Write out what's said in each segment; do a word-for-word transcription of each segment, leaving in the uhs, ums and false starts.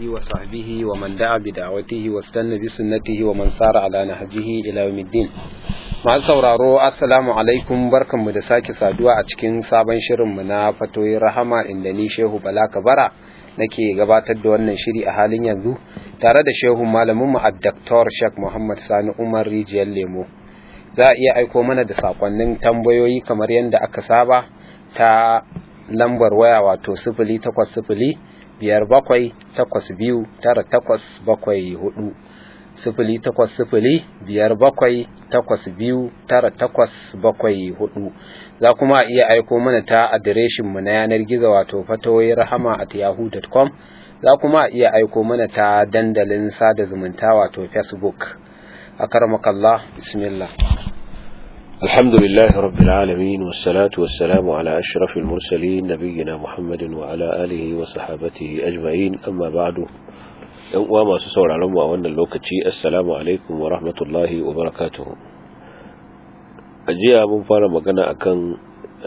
وصحبه ومن دعا بدعوته واستنى بسنته ومن سار على نهجه إلى يوم الدين. masu sauraro assalamu alaikum, barkanmu da sake saduwa a cikin sabon shirinmu na fatoyin rahama, inda ni Shehu Bala Kabara nake gabatar da wannan shiri a halin yanzu tare da shehu malaminmu Dr. Sheikh Muhammad Sani Umar Rijiyar Lemo. Za a iya aiko mana da sakonnin tambayoyi kamar yadda aka saba ta lambar waya, wato sifili takwas sifili biyar bakwai takwas biyu tara takwas bakwai hudu, sifili takwas sifili biyar bakwai takwas biyu tara takwas bakwai hudu. Za kuma iya aiko mana ta adireshin mu na yanar gizo, wato fatoyi rahama at yahoo dot com. Za kuma iya aiko mana ta dandalin sada zumunta, wato Facebook. Akramakallah, bismillah. الحمد لله رب العالمين والصلاة والسلام على أشرف المرسلين نبينا محمد وعلى آله وصحابته أجمعين. أما بعد، وما سسور علم وأن اللوكتي السلام عليكم ورحمة الله وبركاته. أجي أبو فارا مغانا أكن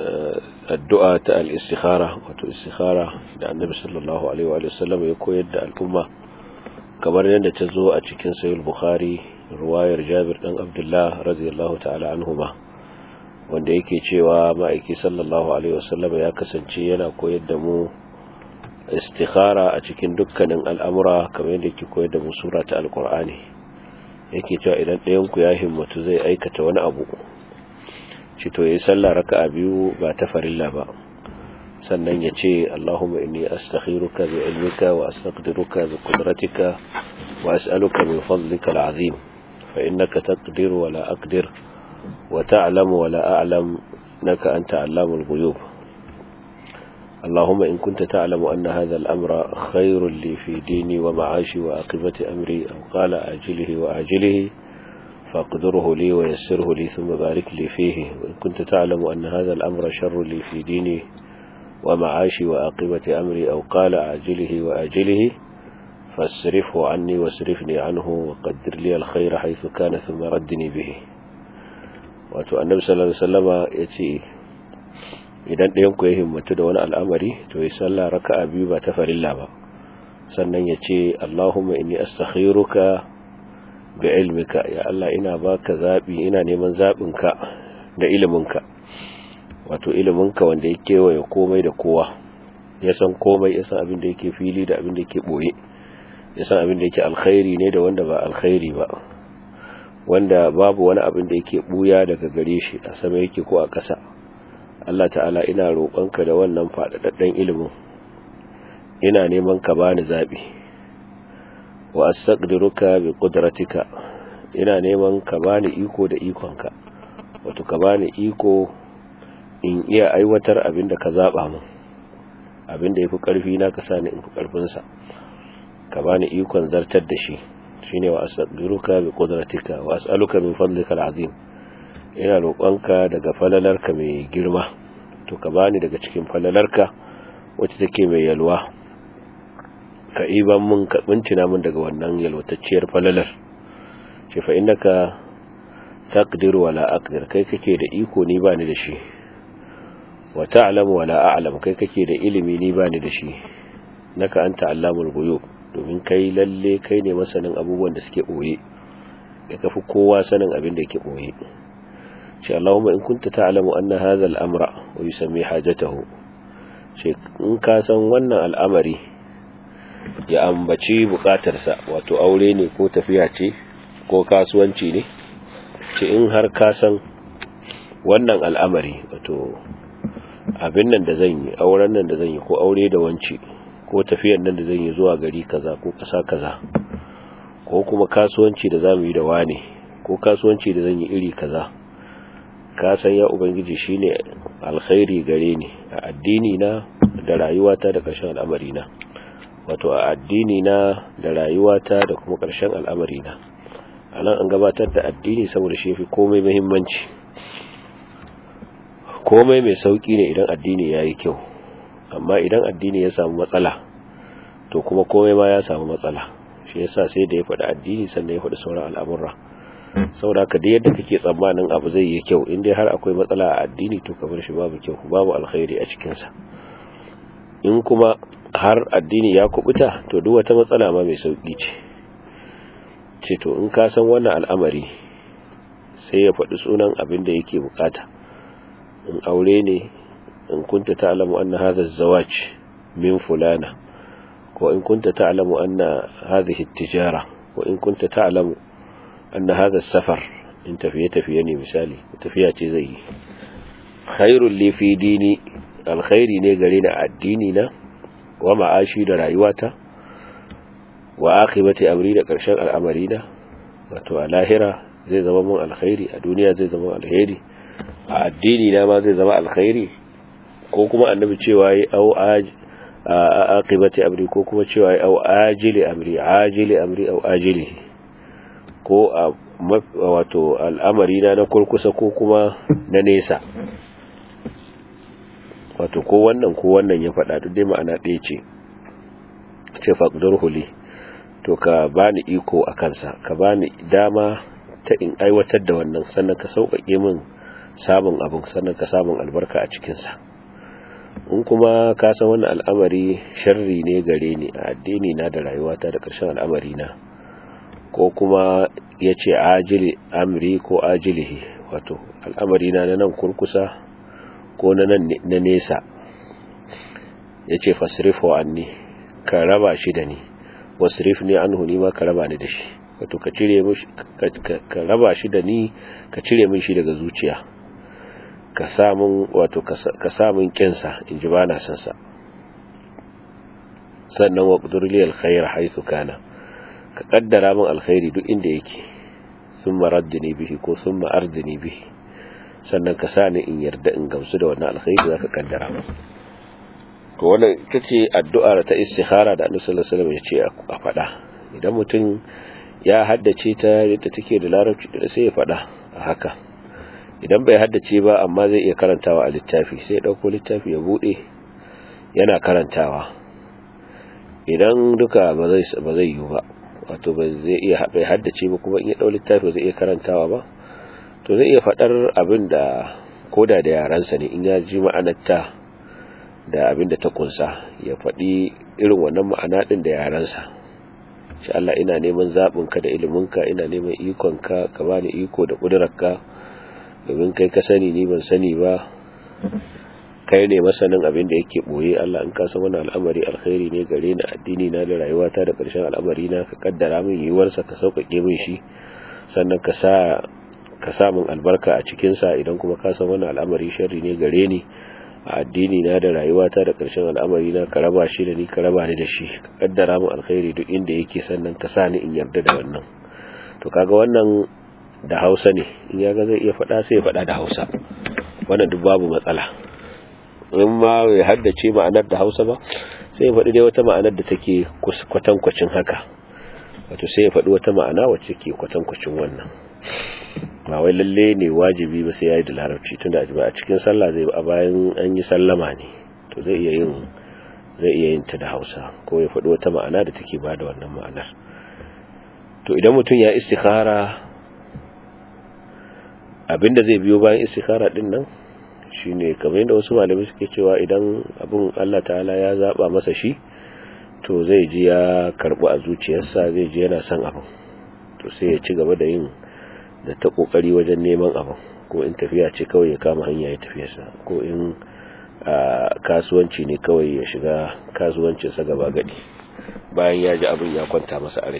الدعاء الاستخارة والاستخارة لأن النبي صلى الله عليه وآله وسلم يقول يد الأمة كما يند تزو أتشكين سيد البخاري رواية جابر بن عبد الله رضي الله تعالى عنهما، wanda yake cewa ma'aiki sallallahu alaihi wasallam ya kasance yana koyar da mu istikhara a cikin dukkanin al'amura, kamar yadda yake koyar da mu sura ta alqur'ani. Yake cewa idan ɗayan ku ya himmatu zai aikata wani abu, ci to yayi sallah raka'a biyu ba ta farilla ba, sannan ya ce Allahumma inni astakhiruka bi ilmika wa astaqdiruka bi qudratika wa as'aluka min fadlika al'azim fa innaka taqdiru wa la aqdir wa ta'lamu wa la a'lam innaka anta 'allamul ghuyub. Allahumma in kunta ta'lamu anna hadha al-amra khayrun li fi dini wa ma'ashi wa aqibati amri aw qala ajilihi wa ajilihi faqdirhu li wa yassirhu li thumma barik li fihi, wa in kunta ta'lamu anna hadha al-amra sharrun li fi dini ومعاشي وعاقبة أمري أو قال عاجله وآجله فاصرفه عني واصرفني عنه وقدر لي الخير حيث كان ثم ردني به. wato annabi sallallahu alaihi wasallama yace idan ɗayan ku ya himmatu da wani al'amari to ya salla raka'a biyu ba ta farilla ba, sannan yace Allahumma inni astakhiruka bi ilmika, ya Allah ina baka zabi, ina neman zabinka da iliminka, wato iliminka wanda ya kewaye komai da kowa, ya san komai, ya san abin da yake fili da abin da yake boye, ya san abin da yake alkhairi ne da wanda ba alkhairi ba, wanda babu wani abin da yake buya daga gare shi a sama yake ko a ƙasa. Allah ta'ala, ina roƙonka da wannan faɗaɗɗen ilimin, ina neman ka bani zabi, wa astaqdiruka bi qudratika, ina neman ka bani iko da ikonka, wato ka bani iko in iya aiwatar abinda ka zaba min, abinda yafi karfi na ka sani in fi karfin sa, ka bani ikon zartar da shi. Shine wa astaghfiruka bi qudratika wa as'aluka min fadlika al'azim, ina roƙonka daga falalarka mai girma, to ka bani daga cikin falalarka wacce take mai yalwa, ka iban mun, ka bincina mun daga wannan yalwatacciyar falalar. ce fa innaka taqdiru wa la aqdir, kai kake da iko ni bani da shi, wa ta'lamu wa la a'lam, kai kake da ilimi ni bani da shi, naka anta allamul ghuyub, domin kai lalle kai ne masanin abubuwan da suke boye, ya kafi kowa sanin abin da yake boye. ce Allahumma in kunta ta'lamu anna hadha al-amra wa yusammi hajatahu, ce in ka san wannan al'amari, ya ambaci bukatarsa, wato aure ne ko tafiya ce ko kasuwanci ne, ce in har ka san wannan al'amari, wato abin nan da zan yi, auren nan da zan yi, ko aure da wance, ko tafiyan nan da zan yi zuwa gari kaza ko ƙasa kaza, ko kuma kasuwanci da zamu yi da wane, ko kasuwanci da zan yi iri kaza, ka san ya ubangiji shine alkhairi gare ni a addini na da rayuwata da ƙarshen al'amari na, wato a addini na da rayuwata da kuma ƙarshen al'amari na. anan an gabatar da addini saboda shi yafi komai muhimmanci. Komai mai sauki ne idan addini yayi kyau, amma idan addini ya samu matsala to kuma komai ma ya samu matsala. Shi yasa sai da ya faɗi addini sannan ya faɗi sauran al'amura. Saboda haka da yadda kake tsammanin abu zai yi kyau, in dai har akwai matsala a addini to kamar shi babu kyau, babu alkhairi a cikin sa. In kuma har addini ya kubuta to duk wata matsala ma mai sauki ce ce to in ka san wannan al'amari sai ya faɗi sunan abin da yake bukata in aure ne in kunta ta'lamu anna hadha az-zawaj min fulana ko in kunta ta'lamu anna hadhihi at-tijara ko in kunta ta'lamu anna hadha as-safar in tafiye tafiye ne misali tafiya ce zai yi khairul li fi dini alkhairi ne gare ni addini na wa ma'ashi da rayuwata wa akhibati amri da karshen al'amari na wato a lahira zai zama mun alkhairi a duniya zai zama alkhairi a addini na ma zai zama alkhairi ko kuma annabi cewa yi au aqibati amri ko kuma cewa yi au ajili amri ajili amri au ajili ko a wato al'amari na na kurkusa ko kuma na nesa wato ko wannan ko wannan ya faɗa duk dai ma'ana ɗaya ce ce faqdurhu li to ka bani iko a kansa ka bani dama ta in aiwatar da wannan sannan ka sauƙaƙe min samun abin sannan ka samun albarka a cikinsa in kuma ka san wannan al'amari sharri ne gare ni a addini na da rayuwata da ƙarshen al'amari na ko kuma ya ce ajili amri ko ajilihi wato al'amari na nan kurkusa ko na nan na nesa ya ce fasrifu anni ka raba shi da ni wasrif ni anhu ni ma ka raba ni da shi wato ka cire mishi ka raba shi da ni ka cire min shi daga zuciya ka samun wato ka samun kinsa in ji bana san sa sannan wa qudurli alkhair haythu kana ka kaddara min alkhairi duk inda yake thumma raddini bihi ko thumma ardini bihi sannan ka sani in yarda in gamsu da wannan alkhairi zaka kaddara min to wannan tace addu'a ta istikhara da Annabi sallallahu alaihi wasallam ya ce a fada idan mutum ya haddace ta yadda take da larabci da sai ya fada a haka idan bai haddace ba amma zai iya karantawa a littafi sai ya dauko littafi ya bude yana karantawa idan duka ba zai ba zai yi ba wato ba zai iya bai haddace ba kuma in ya dau littafi zai iya karantawa ba to zai iya fadar abin da koda da yaransa ne in ya ji ma'anarta da abin da ta kunsa ya faɗi irin wannan ma'ana ɗin da yaransa shi Allah ina neman zaɓinka da iliminka ina neman ikonka ka bani iko da ƙudurarka domin kai ka sani ni ban sani ba kai ne masanin abin da yake ɓoye Allah in ka san wani al'amari alkhairi ne gare ni addini na da rayuwata da ƙarshen al'amari na ka kaddara min yiwuwarsa ka sauƙaƙe min shi sannan ka sa ka sa min albarka a cikinsa idan kuma ka san wani al'amari sharri ne gare ni a addini na da rayuwata da ƙarshen al'amari na ka raba shi da ni ka raba ni da shi ka kaddara mu alkhairi duk inda yake sannan ka sa ni in yarda da wannan to kaga wannan da Hausa ne in ya ga zai iya faɗa sai ya faɗa da Hausa wannan duk babu matsala in ma bai haddace ma'anar da Hausa ba sai ya faɗi dai wata ma'anar da take kwatankwacin haka wato sai ya faɗi wata ma'ana wacce ke kwatankwacin wannan ba wai lalle ne wajibi ba sai yayi da larabci tunda a cikin sallah zai a bayan an yi sallama ne to zai iya yin zai iya yin ta da Hausa ko ya faɗi wata ma'ana da take bada wannan ma'anar to idan mutum ya istikhara abinda zai biyo bayan istikhara din nan shine kamar yadda wasu malamai suke cewa idan abun Allah ta'ala ya zaba masa shi to zai ji ya karbu a zuciyarsa zai ji yana son abin to sai ya ci gaba da yin da ta kokari wajen neman abin ko in tafiya ce kawai ya kama hanya ya tafiyarsa ko in kasuwanci ne kawai ya shiga kasuwancinsa gaba gadi bayan ya ji abin ya kwanta masa a rai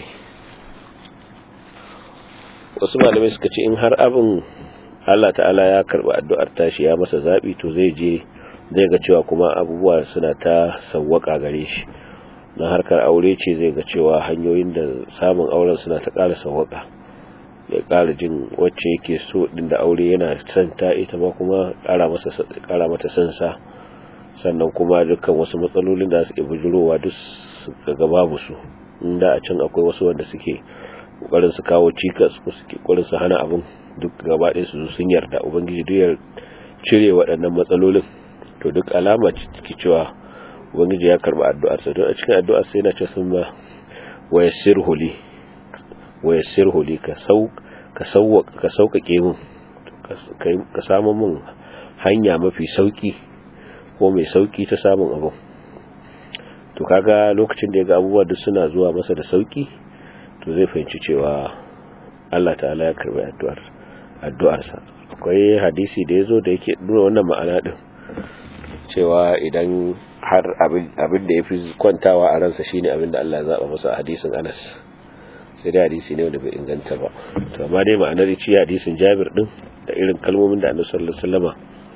wasu malamai suka ce in har abin Allah ta'ala ya karbi addu'ar tashi ya masa zabi to zai je zai ga cewa kuma abubuwa suna ta sawwaka gare shi na harkar aure ce zai ga cewa hanyoyin da samun auren suna ta ƙara sawwaka ya ƙara jin wacce yake so din da aure yana son ta ita ma kuma ƙara masa ƙara mata son sa sannan kuma dukkan wasu matsalolin da suke bujurowa duk ga babu su inda a can akwai wasu wanda suke kokarin su kawo cikas ko suke kokarin su hana abin duk gaba ɗaya su sun yarda ubangiji duk ya cire waɗannan matsalolin to duk alama ce cewa ubangiji ya karba addu'ar sa don a cikin addu'ar sa yana cewa summa wa yassirhu li wa yassirhu li ka sau ka sauwa ka saukake mun ka samu mun hanya mafi sauki ko mai sauki ta samun abu to kaga lokacin da ya ga abubuwa duk suna zuwa masa da sauki to zai fahimci cewa Allah ta'ala ya karbi addu'ar addu'arsa. Akwai hadisi da yazo da yake nuna wannan ma'ana din cewa idan har abin abin da yafi kwantawa a ransa shine abin da Allah ya zaba masa, hadisin Anas, sai dai hadisi ne wanda bai inganta ba. To amma dai ma'anar ci hadisin Jabir din da irin kalmomin da Annabi sallallahu alaihi wasallama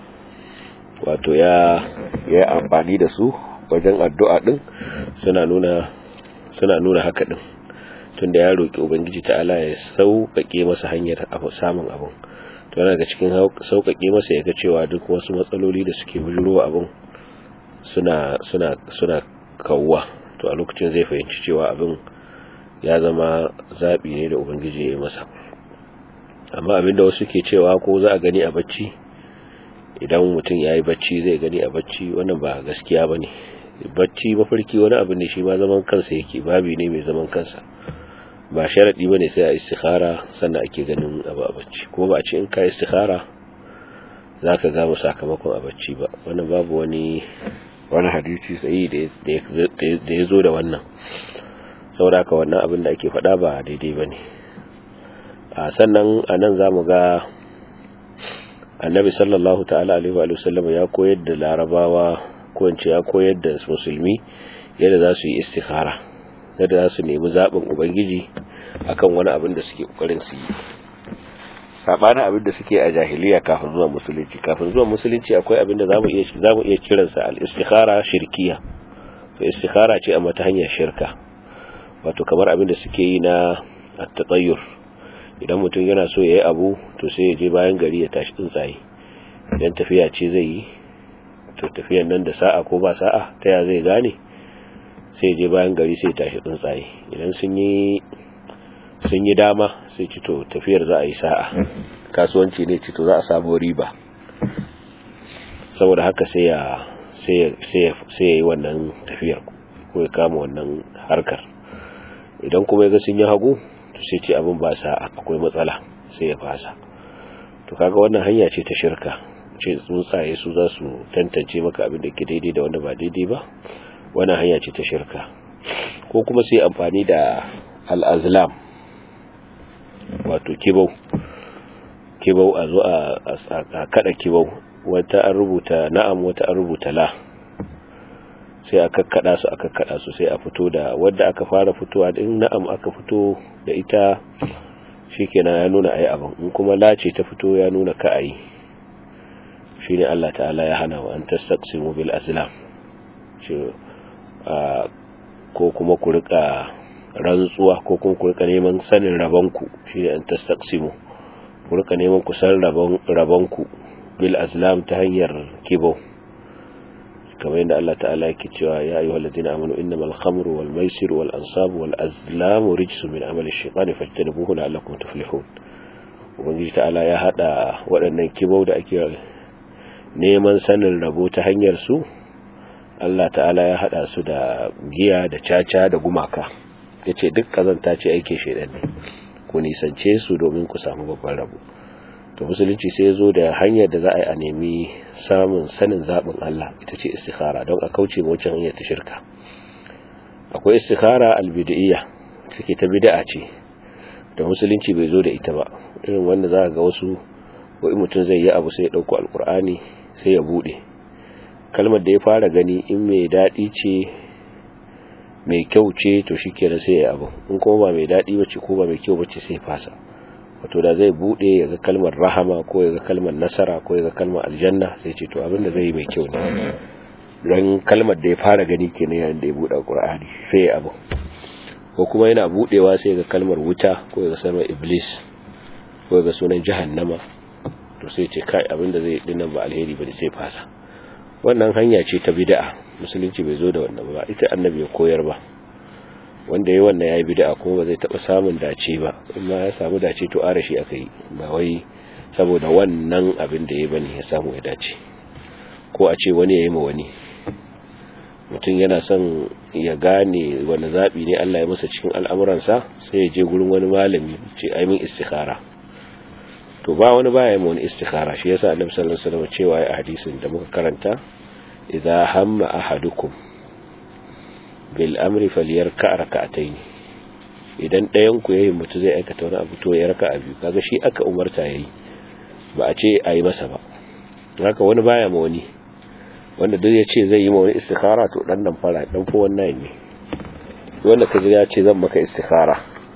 wato ya ya amfani da su wajen addu'a din suna nuna suna nuna haka din, tunda ya roki ubangiji ta'ala ya sauƙaƙe masa hanyar abu samun abun. To yana ga cikin sauƙaƙe masa ya ga cewa duk wasu matsaloli da suke bujurowa abun suna suna suna kawwa, to a lokacin zai fahimci cewa abin ya zama zabi ne da ubangiji ya yi masa. Amma abinda wasu ke cewa ko za a gani a bacci, idan mutum ya yi bacci zai gani a bacci, wannan ba gaskiya ba ne. Bacci mafarki wani abu ne shi ma zaman kansa yake, babi ne mai zaman kansa, ba sharaɗi ba ne sai a istikhara sannan ake ganin abu a bacci, kuma ba a ce in ka istikhara za ka gama sakamakon a bacci ba. Wannan babu wani wani hadisi sai da ya zo da wannan, saboda haka wannan abin da ake faɗa ba daidai ba ne. Sannan a nan za mu ga annabi sallallahu ta'ala alaihi wa sallam ya koyar da larabawa, ko in ce ya koyar da musulmi yadda za su yi istikhara, yadda za su nemi zaɓin ubangiji akan wani abin da suke ƙoƙarin su yi, saɓanin abin da suke a jahiliya kafin zuwa musulunci. Kafin zuwa musulunci akwai abin da za mu iya za mu iya kiransa al-istikhara shirkiya. To istikhara ce amma ta hanyar shirka, wato kamar abin da suke yi na at-tatayyur. Idan mutum yana so ya yi abu to sai ya je bayan gari ya tashi tsuntsaye, idan tafiya ce zai yi to tafiyan nan da sa'a ko ba sa'a ta ya zai gane, sai ya je bayan gari sai ya tashi tsuntsaye. Idan sun yi sun yi dama sai ci to tafiyar za a yi sa'a, kasuwanci ne ci to za a samu riba, saboda haka sai ya sai ya sai ya yi wannan tafiyar ko ya kama wannan harkar. Idan kuma ya ga sun yi hagu to sai ce abin ba sa akwai matsala sai ya fasa. To kaga wannan hanya ce ta shirka, ce tsuntsaye su za su tantance maka abin da ke daidai da wanda ba daidai ba, wannan hanya ce ta shirka. Ko kuma sai amfani da al-azlam, wato kibau kibau a zo a kada kibau, wata an rubuta na'am wata an rubuta la, sai a kakkada su a kakkada su sai a fito da wadda aka fara fitowa din na'am aka fito da ita, shikenan ya nuna ai abin. In kuma lace ta fito ya nuna ka ai. Shine Allah ta'ala ya hana wa an tastaqsimu bil azlam, shi ko kuma ku rika rantsuwa ko kuma ku rika neman sanin rabanku, shine an tastaqsimu, ku rika neman ku san rabon rabanku bil azlam ta hanyar kibo, kamar yadda Allah ta'ala yake cewa ya ayyuhal ladina amanu innamal khamru wal maisiru wal ansabu wal azlamu rijsun min amali ash-shaytani fajtanibuhu la'allakum tuflihun. Ubangiji ta'ala ya hada waɗannan kibau da ake neman sanin rabo ta hanyar su, Allah ta'ala ya hada su da giya da caca da gumaka, yace duk kazanta ce aikin shaytan ne, ku nisance su domin ku samu babban rabo. To musulunci sai ya zo da hanyar da za a yi a nemi samun sanin zaɓin Allah, ita ce istikhara, don a kauce wancan hanyar ta shirka. Akwai istikhara albid'iyya, take ta bid'a ce da musulunci bai zo da ita ba, irin wanda za ga wasu wai mutum zai yi abu sai ya ɗauko alkur'ani sai ya buɗe, kalmar da ya fara gani in mai daɗi ce mai kyau ce to shikenan sai ya yi abu, in kuma ba mai daɗi bace ko ba mai kyau bace sai ya fasa. Wato da zai bude ya ga kalmar rahama ko ya ga kalmar nasara ko ya ga kalmar aljanna sai ce to abinda zai yi mai kyau ne, don kalmar da ya fara gani kenan yayin da ya bude Qur'ani sai abu. Ko kuma yana budewa sai ya ga kalmar wuta ko ya ga kalmar iblis ko ya ga sunan jahannama, to sai ce kai abinda zai dinnan ba alheri bane sai fasa. Wannan hanya ce ta bid'a, musulunci bai zo da wannan ba, ita annabi ya koyar ba. Wanda yayi wannan yayi bid'a kuma ba zai taba samun dace ba, amma ya samu dace to arashi akai, ba wai saboda wannan abin da yayi bane ya samu ya dace. Ko a ce wani yayi ma wani, mutum yana son ya gane wani zabi ne Allah ya masa cikin al'amuransa sai ya je gurin wani malami ce ai min istikhara. To ba wani baya yin wani istikhara, shi yasa Annabi sallallahu alaihi wasallam cewa a hadisin da muka karanta idza hamma ahadukum bil amri falyarka rak'atayn idan ɗayan ku yayin mutu zai aikata wani abu to ya raka'a biyu kaga shi aka umarta yayi ba a ce ayi masa ba haka wani baya ma wani wanda duk ya ce zai yi ma wani istikhara to dan nan fara dan ko wannan ne wanda kaje ya ce zan maka istikhara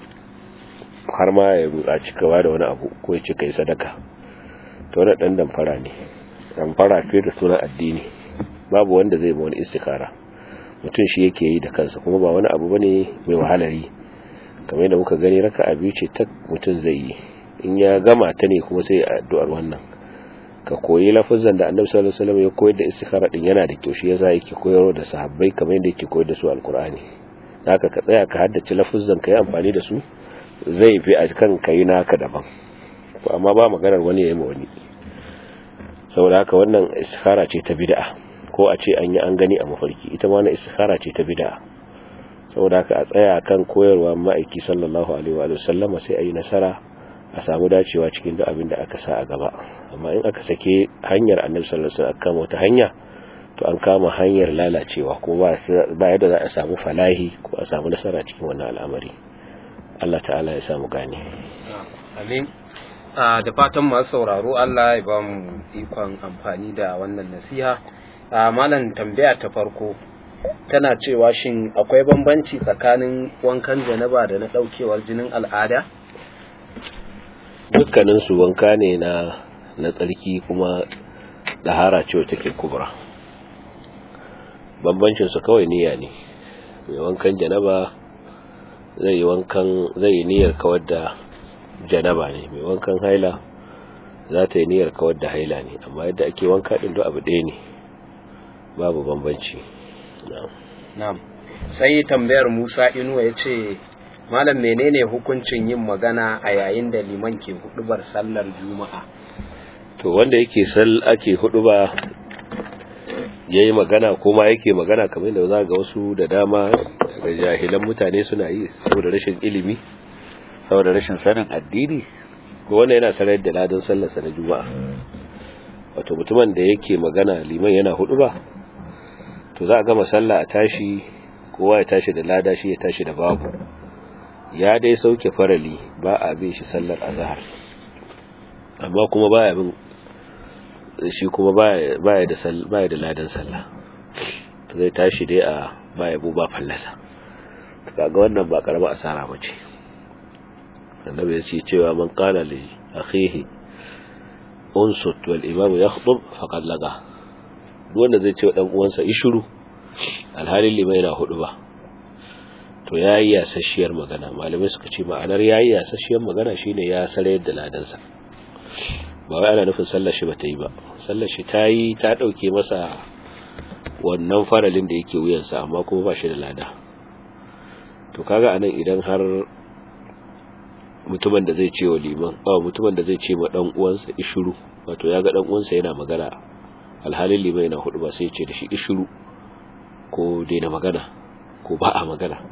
har ma ya ruɗa cikawa da wani abu ko ya ce kai sadaka to wannan dan dan fara ne dan fara fiye da sunan addini babu wanda zai ma wani istikhara mutum shi yake yi da kansa kuma ba wani abu bane mai wahalari kamar yadda muka gani raka'a biyu ce ta mutum zai yi in ya gama ta ne kuma sai addu'ar wannan ka koyi lafazan da Annabi sallallahu alaihi wasallam ya koyar da istikhara din yana da kyau shi yasa yake koyarwa da sahabbai kamar yadda yake koyar da su alqur'ani haka ka tsaya ka haddace lafazan ka yi amfani da su zai fi a kan kai naka daban to amma ba maganar wani yayi ma wani saboda haka wannan istikhara ce ta bid'a ko a ce an yi an gani a mafarki ita ma wannan istikhara ce ta bid'a saboda haka a tsaya kan koyarwa ma'aiki sallallahu alaihi wa sallama sai ayi nasara a samu dacewa cikin duk abin da aka sa a gaba amma in aka sake hanyar Annabi sallallahu alaihi wasallam kama wata hanya to an kama hanyar lalacewa kuma ba yadda za a samu falahi ko a samu nasara cikin wannan al'amari Allah ta'ala ya samu gane amin da fatan masu sauraro Allah ya ba mu ikon amfani da wannan nasiha malam tambaya ta farko tana cewa shin akwai bambanci tsakanin wankan janaba da na daukewar jinin al'ada dukkanin su wanka ne na na tsarki kuma dahara ce take kubra bambancin su kawai niyya ne mai wankan janaba zai yi wankan zai yi niyyar kawar da janaba ne mai wankan haila za ta yi niyyar kawar da haila ne amma yadda ake wanka din duk abu ɗaya ne babu bambanci na'am na'am sai tambayar Musa Inuwa yace malam menene hukuncin yin magana a yayin da liman ke hudubar sallar juma'a to wanda yake sal ake huduba yayi magana kuma yake magana kamar da za ga wasu da dama da jahilan mutane suna yi saboda rashin ilimi saboda rashin sanin addini ko wanda yana sanar da ladan sallar sa na juma'a wato mutumin da yake magana liman yana huduba to za a gama sallah a tashi kowa ya tashi da lada shi ya tashi da babu ya dai sauke farali ba a bin shi sallar azhar amma kuma baya bin shi kuma baya baya da baya da ladan sallah zai tashi dai a baya bu ba fallasa kaga wannan ba karama asara bace annabi ya ce cewa man qala li akhihi unsut wal imam yakhtub faqad laga wanda zai ce dan uwansa ishuru alhalin limai na hudu ba to yayi yasasshiyar magana malamai suka ce ma'anar yayi yasasshiyar magana shine ya sarayar da ladansa ba wai ana nufin sallar shi bata yi ba sallar shi tayi ta dauke masa wannan faralin da yake wuyansa amma kuma ba shi da lada to kaga anan idan har mutumin da zai ce wa liman ba mutumin da zai ce ma dan uwansa ishuru wato yaga dan uwansa yana magana alhalin liman yana hudu ba sai ya ce da shi ishuru ko daina magana ko ba a magana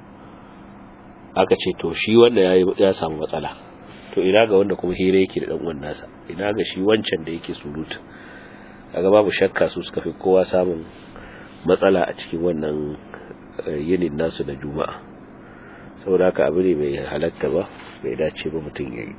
aka ce to shi wanda yayi ya samu matsala to ina ga wanda kuma hira yake da dan uwan nasa ina ga shi wancan da yake surutu kaga babu shakka su suka fi kowa samun matsala a cikin wannan yinin nasu na juma'a saboda haka abu ne mai halatta ba bai dace ba mutum yayi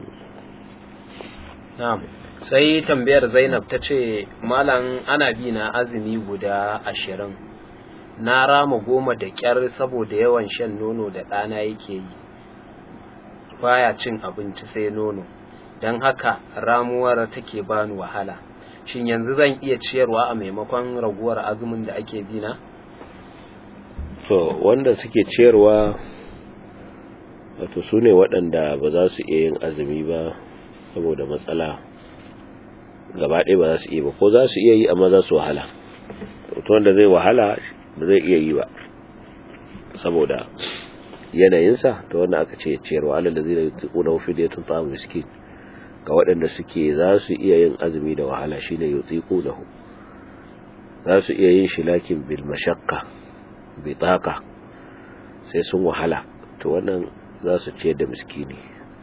na'am sai tambayar Zainab tace malam ana bi na azumi guda ashirin na rama goma da kyar saboda yawan shan nono da ɗana yake yi baya cin abinci sai nono don haka ramuwar take bani wahala shin yanzu zan iya ciyarwa a maimakon raguwar azumin da ake bi na to wanda suke ciyarwa wato su ne waɗanda ba za su iya yin azumi ba saboda matsala gaba ɗaya ba za su iya ba ko za su iya yi amma za su wahala to wanda zai wahala ba zai iya yi ba saboda yanayinsa to wanda aka ce ciyarwa alal da zai yuquna fi diyatun ta'am miskin ga waɗanda suke za su iya yin azumi da wahala shine yuqiqunahu za su iya yin shi lakin bil mashaqqa bi taqa sai sun wahala to wannan za su ciyar da miskini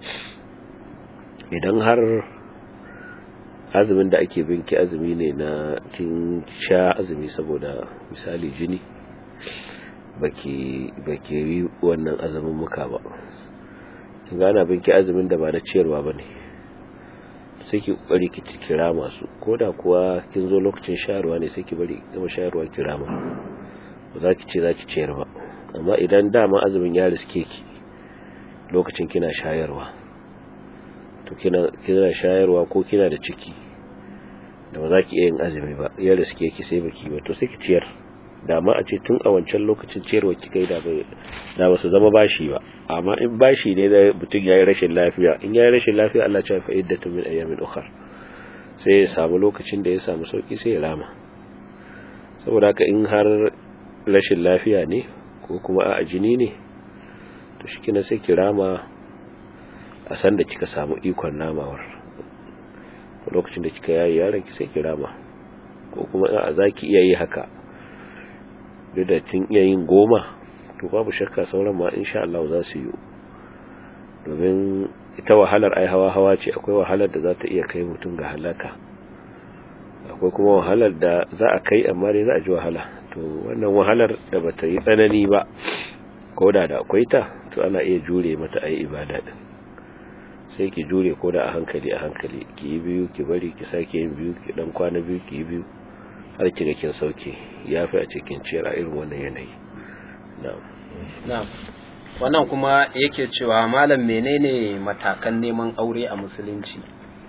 idan har azumin da ake binki azumi ne na kin sha azumi saboda misali jini baki baki yi wannan azumin muka ba kin ga ana binki azumin da ba na ciyarwa bane sai ki kokari ki kira masu koda kuwa kin zo lokacin shayarwa ne sai ki bari gama shayarwa kira ma ba za ki ce za ki ciyar ba amma idan dama azumin ya riske ki lokacin kina shayarwa to kina kina shayarwa ko kina da ciki da ba za ki yin azumi ba ya riske ki sai baki ba to sai ki ciyar dama a ce tun a wancan lokacin ciyarwa ki kai da bai da ba su zama bashi ba amma in bashi ne da mutum yayi rashin lafiya in yayi rashin lafiya Allah ya fa iddatu min ayamin ukhra sai ya samu lokacin da ya samu sauki sai ya rama saboda haka in har rashin lafiya ne ko kuma a jini ne to shi kina sai ki rama a san da kika samu ikon namawar lokacin da kika yayi yaron ki sai ki rama ko kuma a zaki iya yi haka da tun iya yin goma to babu shakka sauran ma insha Allah za su yi domin ita wahalar ai hawa hawa ce akwai wahalar da za ta iya kai mutum ga halaka akwai kuma wahalar da za a kai amma dai za a ji wahala to wannan wahalar da bata yi tsanani ba ko da da akwai ta to ana iya jure mata ayi ibada din sai ki jure ko da a hankali a hankali ki yi biyu ki bari ki sake yin biyu ki dan kwana biyu ki yi biyu har kiga kin sauke yafi a cikin ciyar a irin wannan yanayi na'am na'am wannan kuma yake cewa malam menene matakan neman aure a musulunci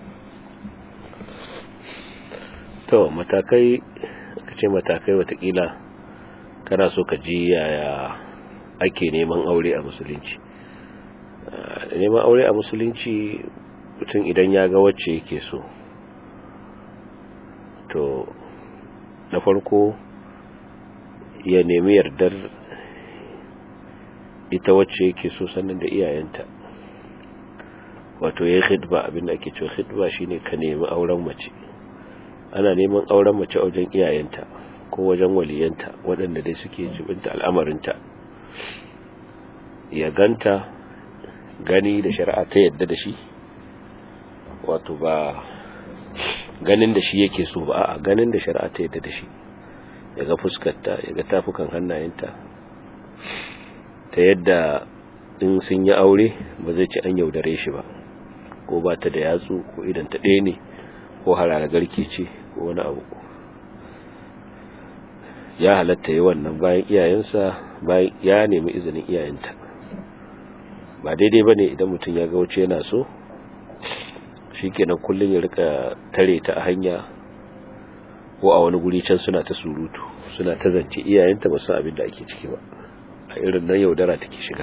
to matakai kace matakai watakila kana so ka ji yaya ake neman aure a musulunci neman aure a musulunci mutum idan ya ga wacce yake so to na farko ya nemi yardar ita wacce yake so sannan da iyayenta wato yayin khidba abinda ake cewa khidba shine ka nemi auren mace ana neman auren mace a wajen iyayenta ko wajen waliyanta waɗanda dai suke jibinta al'amarinta ya ganta gani da shari'a ta yadda da shi wato ba ganin da shi yake so ba a ganin da shari'a ta yadda da shi ya ga fuskarta ya ga tafukan hannayenta ta yadda in sun yi aure ba zai ci an yaudare shi ba ko ba ta da yatsu ko idan ta ɗaya ne ko harara garke ce ko wani abu ya halatta yi wannan bayan iyayensa bayan ya nemi izinin iyayenta ba daidai ba ne idan mutum ya ga wuce yana so shi kenan kullum ya rika tare ta a hanya ko a wani guri can suna ta surutu suna ta zance iyayenta ba su abin da ake ciki ba a irin nan yaudara take shiga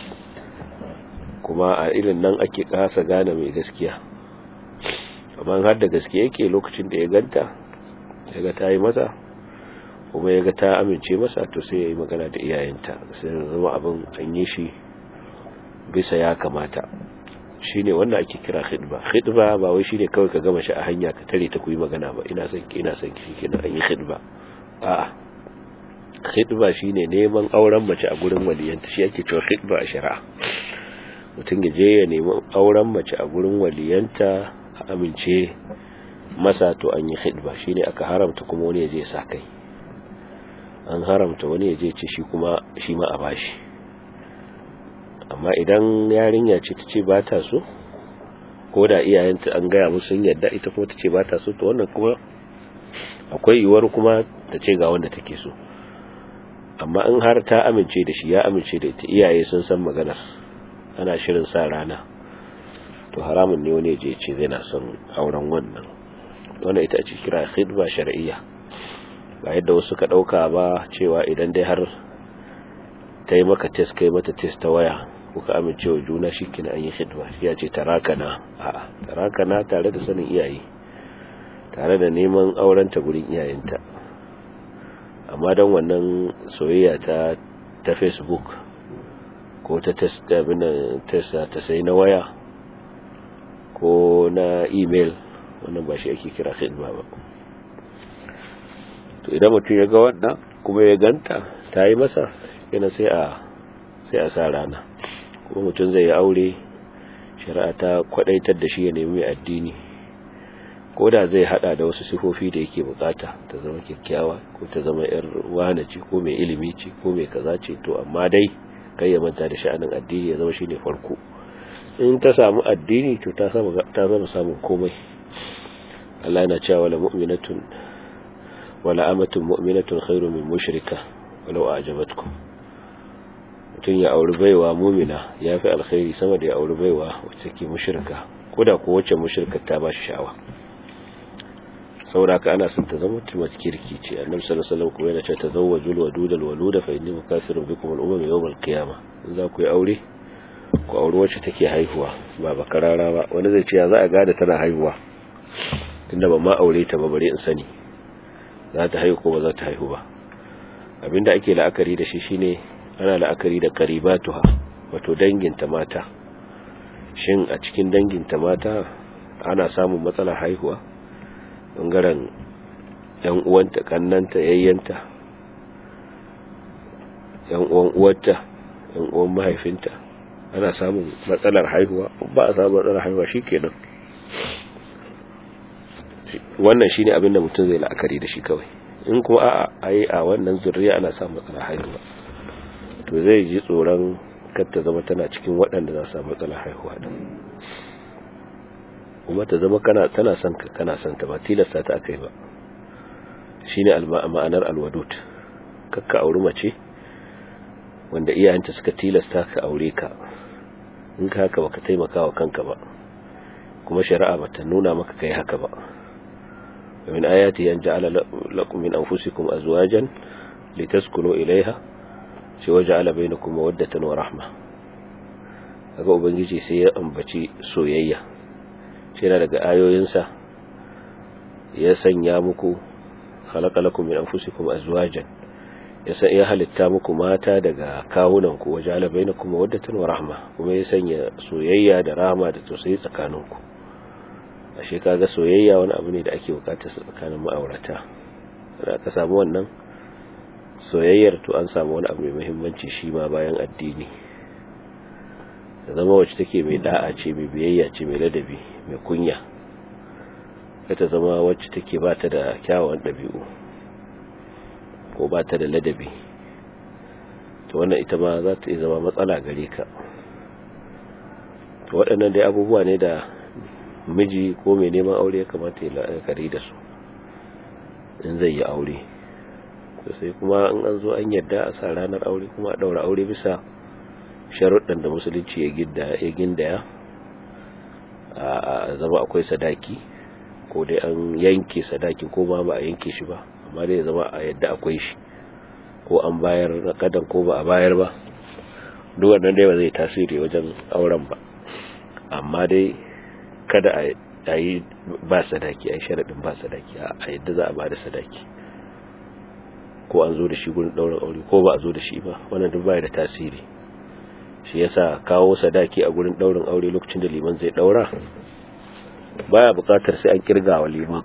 kuma a irin nan ake kasa gane mai gaskiya amma har da gaskiya yake lokacin da ya ganta ya ga ta yi masa kuma ya ga ta amince masa to sai ya yi magana da iyayenta sai zama abin an yi shi bisa ya kamata shine wanda ake kira khidba khidba ba wai shine kawai ka gama shi a hanya ka tare ta kuyi magana ba ina son ki ina son ki kina an yi khidba a'a khidba shine neman auren mace a gurin waliyanta shi ake cewa khidba a shari'a mutum ya je ya nemi auren mace a gurin waliyanta a amince masa to an yi khidba shine aka haramta kuma wani ya je sa kai an haramta wani ya je ce shi kuma shi ma a bashi amma idan yarinya ce ta ce ba ta so ko da iyayenta an gaya musu sun yadda ita kuma ta ce ba ta so to wannan kuma akwai yiwuwar kuma ta ce ga wanda take so amma in har ta amince da shi ya amince da ita iyaye sun san maganar ana shirin sa rana to haramun ne wani je ce zai na son auren wannan wannan ita ce kira khidba shar'iyya ba yadda wasu ka dauka ba cewa idan dai har ta yi maka test kai mata test ta waya kuka amince wa juna shikenan an yi khidba shi ya ce tarakana a'a tarakana tare da sanin iyaye tare da neman auren ta gurin iyayenta amma dan wannan soyayya ta ta Facebook ko ta test abin test ta sai na waya ko na email wannan ba shi ake kira khidba ba to idan mutum ya ga wannan kuma ya ganta ta yi masa yana sai a sai a sa rana kuma mutum zai yi aure shari'a ta kwadaitar da shi ya nemi addini ko da zai hada da wasu sifofi da yake bukata ta zama kyakkyawa ko ta zama yar wana ce ko mai ilimi ce ko mai kaza ce, to amma dai kai ya manta da sha'anin addini ya zama shine farko. In ta samu addini to ta samu ta zama samun komai. Allah yana cewa wala mu'minatun wala amatun mu'minatun khairu min mushrika walau a'jabatkum. Mutun ya auri baiwa mu'mina yafi alkhairi sama da ya auri baiwa wacce ke mushrika, koda ko wacce mushrika ta ba shi sha'awa. saboda ana son ta zama mutum kirki ce. Annabi sallallahu alaihi wasallam kuma yana cewa tazawwajul wadudal waluda fa inni mukasirun bikum al-umam yawm al-qiyamah. In za ku yi aure ku aure wacce take haihuwa ba bakarara ba. Wani zai ce ya za a gada tana haihuwa tunda ba ma aure ta ba bare in sani za ta haihu ko ba za ta haihu ba. Abinda ake la'akari da shi shine ana la'akari da qaribatuha, wato danginta mata. Shin a cikin danginta mata ana samun matsalar haihuwa? Bangaren yan uwanta, kannanta, yayyanta, yan uwan uwarta, yan uwan mahaifinta, ana samun matsalar haihuwa? Ba a samun matsalar haihuwa shikenan. Wannan shine abin da mutum zai la'akari da shi kawai. In kuma a'a ai a wannan zuriya ana samun matsalar haihuwa, to zai ji tsoron kar ta zama tana cikin waɗanda za su samu matsalar haihuwa din. Kuma ta zama kana tana son ka kana son ta ba tilasta ta akai ba. Shine ma'anar alwadud. Kakka auri mace wanda iyayenta suka tilasta ka aure ka. In ka haka baka taimaka wa kanka ba, kuma shari'a bata nuna maka kai haka ba. min ayati an ja'ala lakum min anfusikum azwajan litaskunu ilayha shi waja'ala bainakum mawaddatan wa rahma. Kaga ubangiji sai ya ambaci soyayya. Shi yana daga ayoyinsa ya sanya muku khalaqa lakum min anfusikum azwajan, ya san ya halitta muku mata daga kawunan ku, waja'ala bainakum mawaddatan wa rahma, kuma ya sanya soyayya da rahma da tausayi tsakaninku. Ashe kaga soyayya wani abu ne da ake bukatar tsakanin ma'aurata. Da ka samu wannan soyayyar to an samu wani abu mai muhimmanci shi ma bayan addini. Da zama wacce take mai da'a ce, mai biyayya ce, mai ladabi, mai kunya. Ita zama wacce take ba ta da kyawawan ɗabi'u ko ba ta da ladabi, to wannan ita ma za ta zama matsala gare ka. To waɗannan dai abubuwa ne da miji ko mai neman aure ya kamata ya la'akari da su in zai yi aure. To sai kuma in an zo an yarda a sa ranar aure, kuma a daura aure bisa sharuɗan da musulunci ya gindaya. A zama akwai sadaki, ko dai an yanke sadaki ko ma ba a yanke shi ba, amma dai zama a yadda akwai shi, ko an bayar na kadan ko ba a bayar ba. Duk wannan dai ba zai tasiri wajen auren ba, amma dai kada a yi ba sadaki, a yi sharaɗin ba sadaki, a yadda za a ba da sadaki, ko an zo da shi gurin ɗaurin aure ko ba a zo da shi ba. Wannan duk baya da tasiri. Shi yasa kawo sadaki a gurin ɗaurin aure lokacin da liman zai ɗaura baya buƙatar sai an kirga wa liman,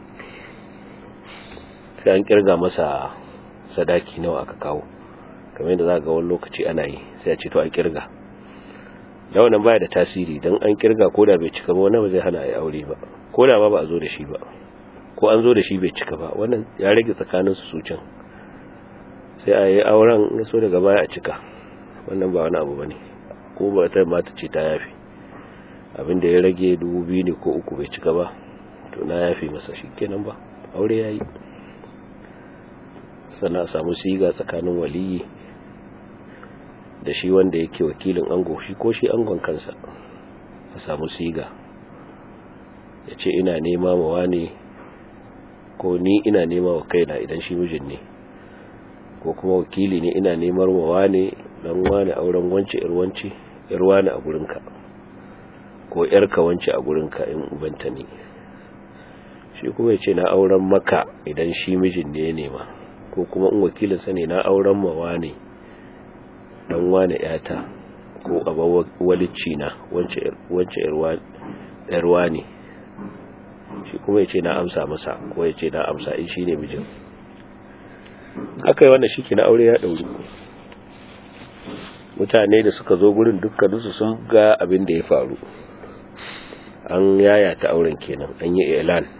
sai an kirga masa sadaki nawa aka kawo, kamar yadda za ga wani lokaci ana yi, sai a ce to a kirga. Da wannan baya da tasiri, dan an kirga koda bai cika ba wannan ba zai hana ai aure ba, koda ba ba a zo da shi ba, ko an zo da shi bai cika ba, wannan ya rage tsakanin su can. Sai a yi auren so daga baya a cika, wannan ba wani abu bane. Ko ba ta mata ce ta yafi abin da ya rage dubu biyu ne ko uku bai cika ba, to na yafi masa, shikenan ba aure yayi. Sannan a samu siga tsakanin waliyi da shi wanda yake wakilin ango, shi ko shi angon kansa, a samu siga ya ce ina nema ma wani, ko ni ina nema wa kaina idan shi mijin ne, ko kuma wakili ne ina nemar wa wani dan wani auren wance ir wance ir wani a gurinka, ko yarka wance a gurinka in ubanta ne. Shi kuma ya ce na auren maka idan shi mijin ne ya nema, ko kuma in wakilinsa ne na auren ma wani dan wane yata, ko abawa walicci na wance wance yarwa ne. Shi kuma yace na amsa masa, ko yace na amsa in shine mijin. Akai wannan shike na aure ya dauri. Mutane da suka zo gurin dukkan su sun ga abin da ya faru, an yayata auren kenan, an yi ilan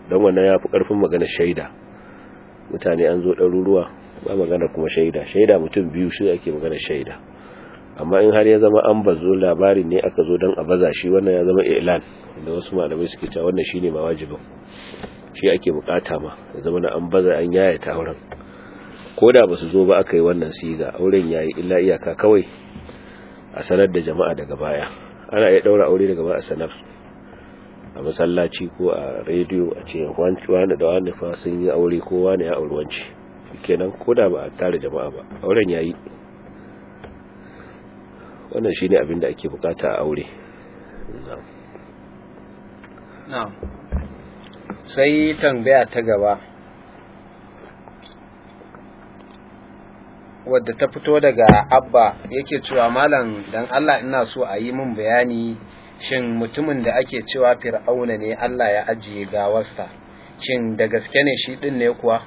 don wannan ya fi ƙarfin magana shaida. Mutane an zo ɗaruruwa ba magana kuma shaida, shaida mutum biyu shi ake magana shaida. Amma in har ya zama an bazo labarin ne aka zo don a baza shi, wannan ya zama ilan, da wasu malamai suke cewa wannan shine ma wajibin, shi ake bukata ma ya zama na an baza an yayata auren. Ko da ba su zo ba aka yi wannan siga, auren yayi, illa iyaka kawai a sanar da jama'a daga baya. Ana iya daura aure daga baya a sanar a masallaci ko a rediyo a ce wani da wani fa sun yi aure ko wani ya auri wanci, kenan ko da ba a tare jama'a ba auren yayi. Wannan shine abin da ake bukata a aure. na'am. Sai tambaya ta gaba wadda ta fito daga Abba, yake cewa malam dan Allah ina so a yi min bayani, shin mutumin da ake cewa Fir'auna ne Allah ya ajiye gawarsa, shin da gaske ne shi din ne kuwa?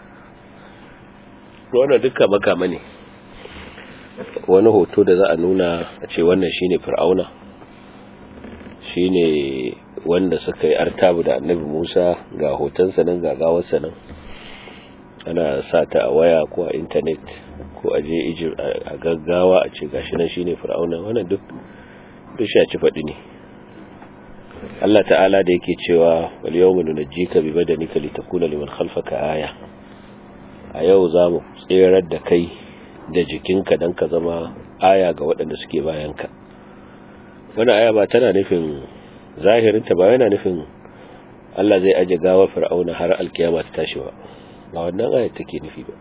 Wannan duka makama ne, wani hoto da za a nuna a ce wannan shine Fir'auna, shine wanda suka yi artabu da Annabi Musa, ga hotonsa nan ga gawarsa nan, ana sa ta a waya ko a intanet ko a je Egypt a gaggawa a ce gashi nan shine Fir'auna. Wannan duk duk shaci faɗi ne. Allah ta'ala da yake cewa wal yawma nunajjika bi badanika litakuna liman khalfaka aya, a yau zamu tserar da kai da jikinka dan ka zama aya ga waɗanda suke bayanka. Wannan aya ba tana nufin zahirinta, ba yana nufin Allah zai aje gawa Fir'auna har alkiyama ta tashi ba, ba wannan aya take nufi ba.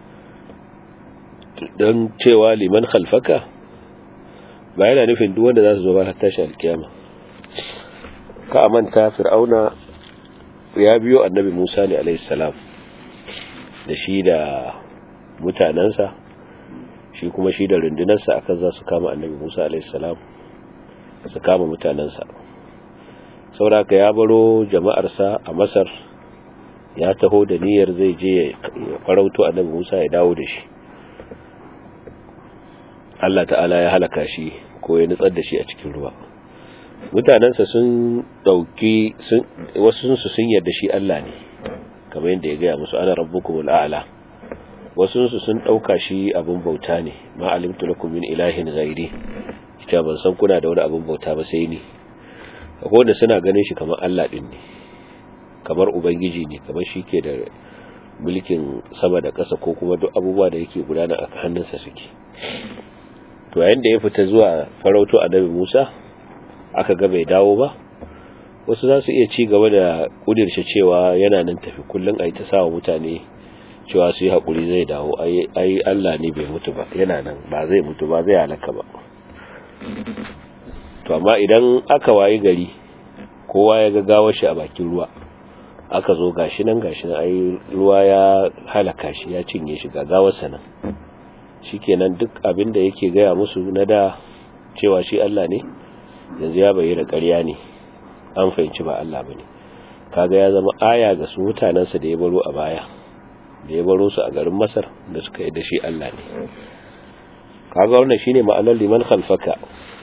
Dan cewa liman khalfaka ba yana nufin duk wanda za su zo ba har tashi alkiyama. Ka manta Fir'auna ya biyo Annabi Musa ne alayhi salam da shi da mutanansa, shi kuma shi da rundunarsa akan za su kama Annabi Musa alayhi salam, su kama mutanansa. Sauraka ya baro jama'arsa a Masar, ya taho da niyyar zai je ya farauto Annabi Musa ya dawo da shi. Allah ta'ala ya halaka shi ko ya nutsar da shi a cikin ruwa. Mutanansa sun dauki sun wasu su sun yarda shi Allah ne, kamar yadda ya gaya musu ana rabbukumul a'la. Wasu su sun dauka shi abun bauta ne, ma alimtu lakum min ilahin ghairi, kita ban san kuna da wani abun bauta ba sai ni. Akwai wanda suna ganin shi kamar Allah din ne, kamar ubangiji ne, kamar shi ke da mulkin sama da ƙasa ko kuma duk abubuwa da yake gudana a hannunsa suke. To yayin da ya fita zuwa farauto Annabi Musa aka ga bai dawo ba, wasu za su iya ci gaba da kudirce cewa yana nan tafi, kullun ayi ta sawa mutane cewa su yi hakuri zai dawo, ai ai Allah ne bai mutu ba, yana nan, ba zai mutu ba, zai halaka ba. To amma idan aka wayi gari kowa ya ga gawar shi a bakin ruwa, aka zo gashi nan gashi nan ai ruwa ya halaka shi, ya cinye shi, ga gawar sa nan, shikenan duk abin da yake gaya musu na da cewa shi Allah ne yanzu ya bayyana ƙarya ne, an fahimci ba Allah bane. Kaga ya zama aya ga su mutanansa da ya baro a baya, da ya baro su a garin Masar da suka yi da shi Allah ne. Kaga wannan shine ma'anar liman khalfaka.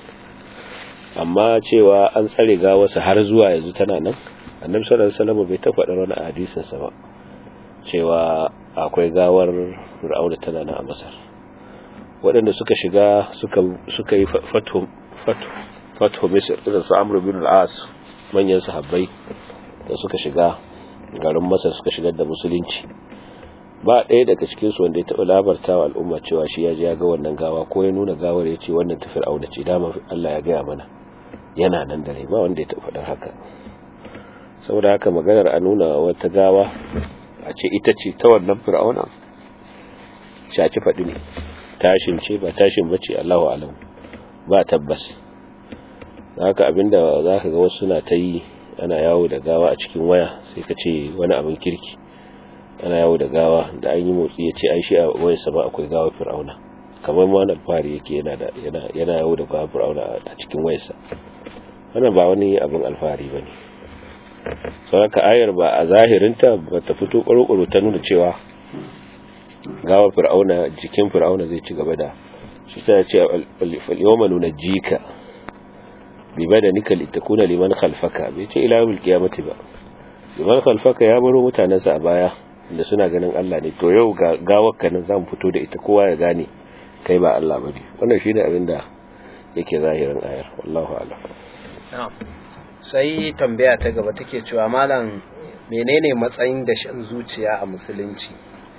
Amma cewa an tsare gawarsa har zuwa yanzu tana nan, Annabi sallallahu alaihi wasallam bai ta faɗa wani hadisin sa ba cewa akwai gawar Fir'auna tana nan a Masar. Waɗanda suka shiga suka suka yi fatu fatu fatu Misr, irin su Amr ibn al-As, manyan sahabbai da suka shiga garin Masar suka shigar da musulunci, ba ɗaya daga cikin su wanda ya taɓa labartawa al'umma cewa shi ya je ya ga wannan gawa ko ya nuna gawar ya ce wannan ta Fir'auna ce, dama Allah ya gaya mana yana nan da rai, ba wanda ya taɓa faɗar haka. Saboda haka maganar a nuna wata gawa a ce ita ce ta wannan Fir'auna shaci faɗi ne, tashin ce ba tashin bace Allahu a'lam, ba tabbas. Haka abinda zaka ga wasu suna ta yi, ana yawo da gawa a cikin waya sai ka ce wani abin kirki, ana yawo da gawa da an yi motsi ya ce ai shi a wayarsa ba akwai gawa Fir'auna, kamar ma wani alfahari yake yana da yana yana yawo da gawa Fir'auna a cikin wayarsa. Wannan ba wani abin alfahari bane. Saboda ayar ba a zahirinta ba ta fito ƙwarƙwaro ta nuna cewa gawa Fir'auna, jikin Fir'auna zai ci gaba da shi, ta ce al-yawma nunajjika bi badanika litakuna liman khalfaka, bai ce ila yawmil qiyamati ba. man khalfaka ya baro mutanensa a baya da suna ganin Allah ne, to yau ga gawarka nan zamu fito da ita kowa ya gane kai ba Allah bane. Wannan shine abin da yake zahirin ayar, wallahu a'lam. na'am. Sai tambaya ta gaba take cewa malam menene matsayin da shan zuciya a musulunci?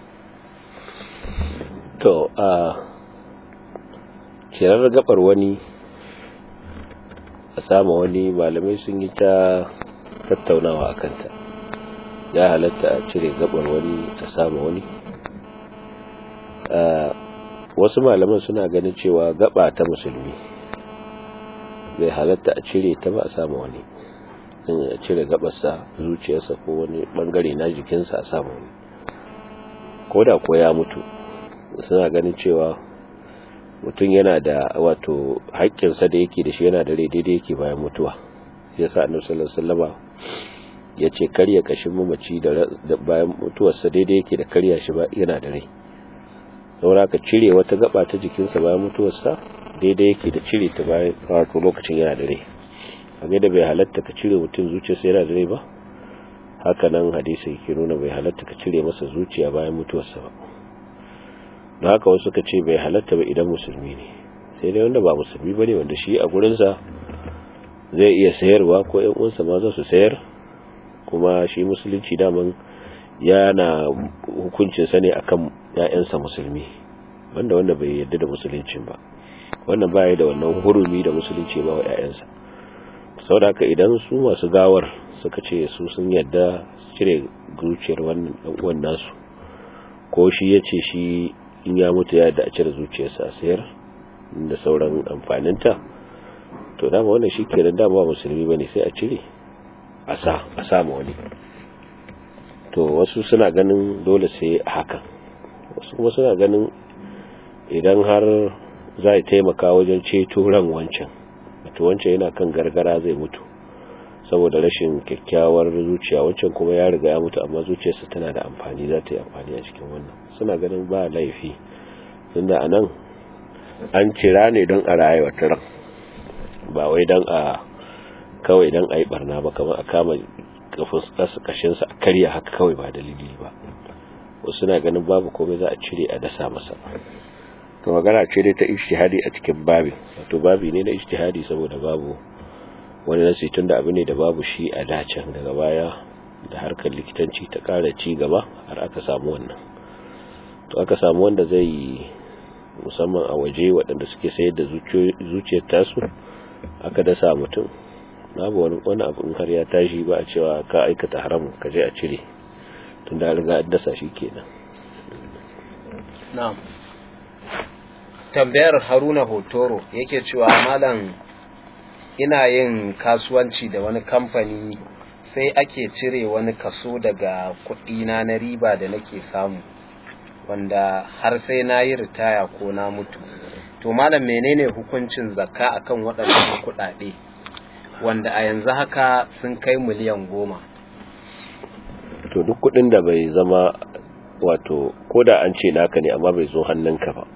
To a kirar gabar wani a sama wani, malamai sun yi ta tattaunawa akan ta. Ya halatta a cire gabar wani a sama wani. Wasu malaman suna ganin cewa gaba ta musulmi bai halatta a cire ta ba a sama wani, a cire gabarsa, zuciyarsa ko wani bangare na jikinsa a sama wani, ko da ko ya mutu. Suna ganin cewa mutum yana da wato haƙƙinsa da yake da shi yana da rai daidai yake bayan mutuwa. Sai yasa Annabi sallallahu alaihi wasallama ya ce karya kashin mamaci da bayan mutuwarsa daidai yake da karya shi ba yana da rai. Saboda ka cire wata gaba ta jikinsa bayan mutuwarsa daidai yake da cire ta bayan wato lokacin yana da rai. Kage da bai halatta ka cire mutum zuciyarsa yana da rai ba, haka nan hadisi yake nuna bai halatta ka cire masa zuciya bayan mutuwarsa ba. Don haka wasu suka ce bai halatta ba idan musulmi ne, sai dai wanda ba musulmi bane, wanda shi a gurinsa zai iya sayarwa ko ƴan uwansa ma za su sayar, kuma shi musulunci daman yana hukuncin sa ne akan ƴaƴansa musulmi, wanda wanda bai yarda da musuluncin ba, wannan baya da wannan hurumi da musulunci ba wa ƴaƴansa. Saboda haka idan su masu gawar suka ce su sun yarda su cire zuciyar wannan dan uwan nasu, ko shi yace shi in ya mutu ya yarda a cire zuciyarsa a sayar da sauran amfaninta, to dama wannan shi kenan, dama ba musulmi bane, sai a cire a sa a sama wani. To wasu suna ganin dole sai haka, wasu kuma suna ganin idan har za a taimaka wajen ceto ran wancan, wato wancan yana kan gargara zai mutu saboda rashin kyakkyawar zuciya, wancan kuma ya riga ya mutu amma zuciyarsa tana da amfani, za ta yi amfani a cikin wannan. Suna ganin ba laifi, tunda a nan an cira ne don a rayuwa ta ran, ba wai don a kawai don a yi barna ba, kamar a kama kashinsa a karya haka kawai ba dalili ba. Wasu suna ganin babu komai za a cire a dasa masa. To magana ce dai ta ijtihadi a cikin babin, wato babi ne na ijtihadi saboda babu wani nasi, tun da abu ne da babu shi a dacen, daga baya da harkar likitanci ta ƙara ci gaba har aka samu wannan. To aka samu wanda zai musamman a waje waɗanda suke sayar da zuciyar tasu aka dasa mutum, babu wani wani abu in har ya tashi ba a cewa ka aikata haram ka je a cire, tun da riga an dasa shi kenan. Na'am. Tambayar Haruna Hotoro yake cewa malam, ina yin kasuwanci da wani kamfani sai ake cire wani kaso daga kuɗina na riba da nake samu, wanda har sai na yi ritaya ko na mutu. To malam menene hukuncin zakka akan waɗannan kuɗaɗe wanda a yanzu haka sun kai miliyan goma? To duk kuɗin da bai zama, wato ko da an ce naka ne amma bai zo hannunka ba,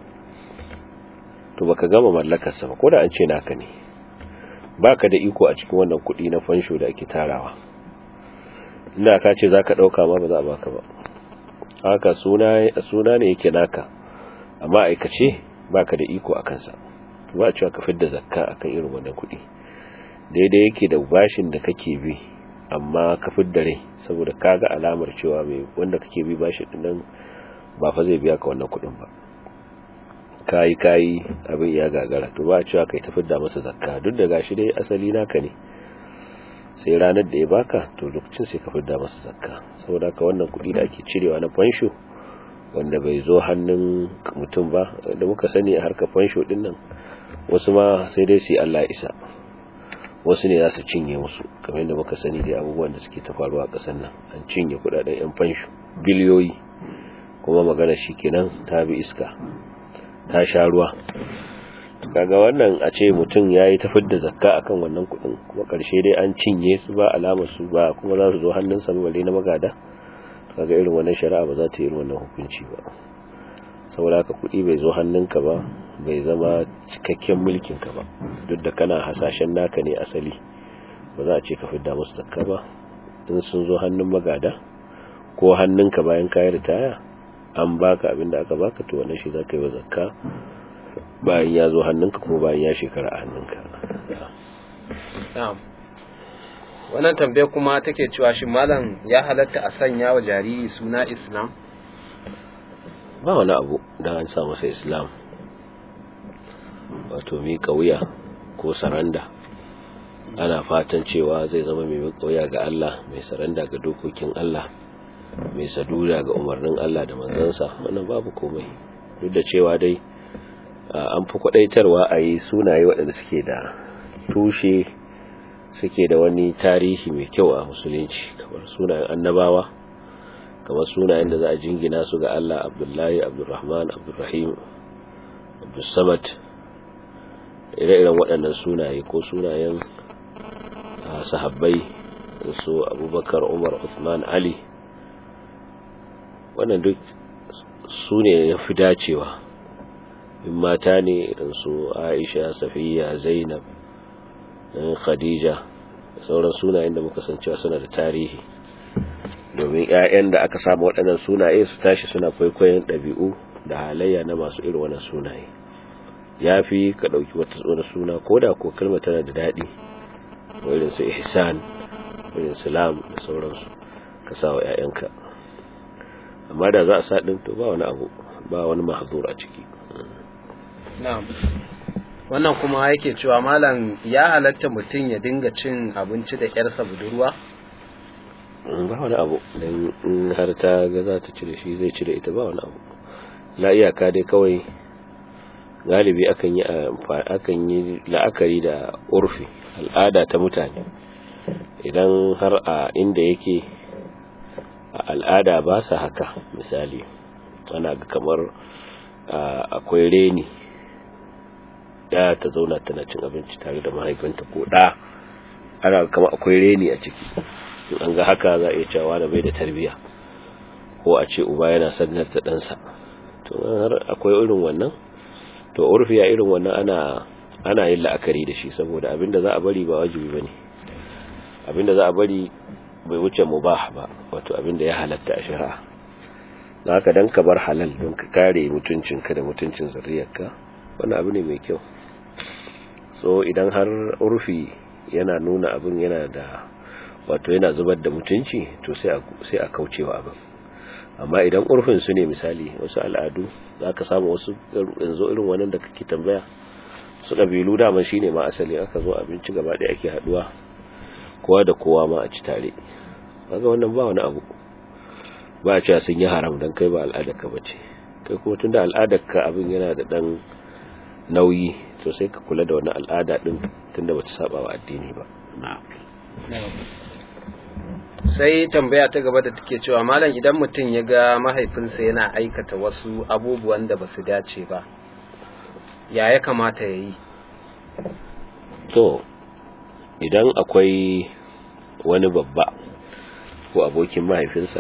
to baka gama mallakarsa ba, ko da an ce naka ne baka da iko a cikin wannan kuɗi na fansho da ake tarawa. Inda ka ce zaka dauka ma ba za a baka ba, haka suna suna ne yake naka, amma aikace baka da iko akan sa. Ba a cewa ka fidda zakka akan irin wannan kuɗi, daidai yake da bashin da kake bi amma ka fidda rai saboda kaga alamar cewa mai wanda kake bi bashin din nan ba fa zai biya ka wannan kuɗin ba, kayi kayi abin ya gagara, to ba cewa kai tafi da masa zakka, duk da gashi dai asali naka ne, sai ranar da ya baka to lokacin sai ka fidda masa zakka. Saboda ka wannan kuɗi da ake cirewa na fansho wanda bai zo hannun mutum ba, da muka sani a harkar fansho din nan wasu ma sai dai su yi Allah isa, wasu ne za su cinye musu, kamar yadda muka sani da abubuwan da suke ta faruwa a ƙasar nan, an cinye kuɗaɗen yan fansho biliyoyi, kuma magana shi kenan ta bi iska ta sha ruwa. Kaga wannan a ce mutum ya yi tafid da zakka akan wannan kudin, kuma karshe dai an cinye su ba alamar su ba, kuma za su zo hannunsa balle na magada, kaga irin wannan shari'a ba za ta yi irin wannan hukunci ba. Saboda haka kudi bai zo hannunka ba, bai zama cikakken mulkin ka ba, duk da kana hasashen naka ne asali, ba za a ce ka fidda musu zakka ba, in sun zo hannun magada ko hannunka bayan kayi ritaya an baka abin da aka baka to wannan shi zaka yi wa zakka bayan ya zo hannunka kuma bayan ya shekara a hannunka. na'am wannan tambaye kuma take cewa shi malam ya halatta a sanya wa jariri suna Islam? Ba wani abu da an sa masa Islam, wato mi kauya ko saranda. Ana fatan cewa zai zama mai kauya ga Allah, mai saranda ga dokokin Allah, mai saduda ga umarnin Allah da manzansa, wannan babu komai. Duk da cewa dai an fi kwadaitarwa a yi sunaye waɗanda suke da tushe, suke da wani tarihi mai kyau a musulunci, kamar sunayen annabawa, kamar sunayen da za a jingina su ga Allah, Abdullahi, Abdurrahman, Abdurrahim, Abdussamad, ire-iren waɗannan sunaye, ko sunayen sahabbai su Abubakar, Umar, Uthman, Ali. Wannan duk su ne ya fi dacewa. In mata ne irin su Aisha, Safiya, Zainab, Khadija, da sauran sunayen da muka san cewa suna da tarihi, domin ƴaƴan da aka samu waɗannan sunaye su tashi suna kwaikwayon ɗabi'u da halayya na masu irin wannan sunaye. Yafi ka ɗauki wani suna koda ko kalmar tana da daɗi, irin su Ihsan, irin Salam da sauransu, ka sa wa ƴaƴanka. Amma da za a sa ɗin to ba wani abu, ba wani mahzur a ciki. Na'am. Wannan kuma yake cewa malam ya halatta mutum ya dinga cin abinci da ƴarsa budurwa? Ba wani abu, dan in har ta ga za ta ci da shi zai ci da ita, ba wani abu. La iyaka dai kawai galibi akan yi akan yi la'akari da urfi, al'ada ta mutane. Idan har a inda yake a al'ada ba sa haka, misali ana ga kamar akwai reni, ya ta zauna tana cin abinci tare da mahaifinta, ko da ana kama akwai reni a ciki, in an ga haka za a iya cewa da bai da tarbiya, ko a ce uba yana sannar ta ɗansa. To har akwai irin wannan, to urfiya irin wannan ana ana yin la'akari da shi, saboda abinda za a bari ba wajibi bane, abinda za a bari bai wuce mubah ba, wato abinda ya halatta a shari'a. Haka dan ka bar halal don ka kare mutuncinka da mutuncin zuriyarka, wannan abu ne mai kyau. So idan har urfi yana nuna abin yana da, wato yana zubar da mutunci, to sai a sai a kaucewa abin. Amma idan urfin su ne, misali wasu al'adu zaka samu wasu yanzu irin wannan da kake tambaya, su kabilu dama shine ma asali, aka zo abinci gaba ɗaya ake haduwa, kowa da kowa ma a ci tare. Kaga wannan ba wani abu, ba a cewa sun yi haram dan kai ba al'adarka bace. Kai kuma tunda al'adarka abin yana da dan nauyi, to sai ka kula da wannan al'ada din tunda bata saba wa addini ba. Sai tambaya ta gaba da take cewa malam idan mutum ya ga mahaifinsa yana aikata wasu abubuwan da basu dace ba, ya ya kamata ya yi? To idan akwai wani babba ko abokin mahaifinsa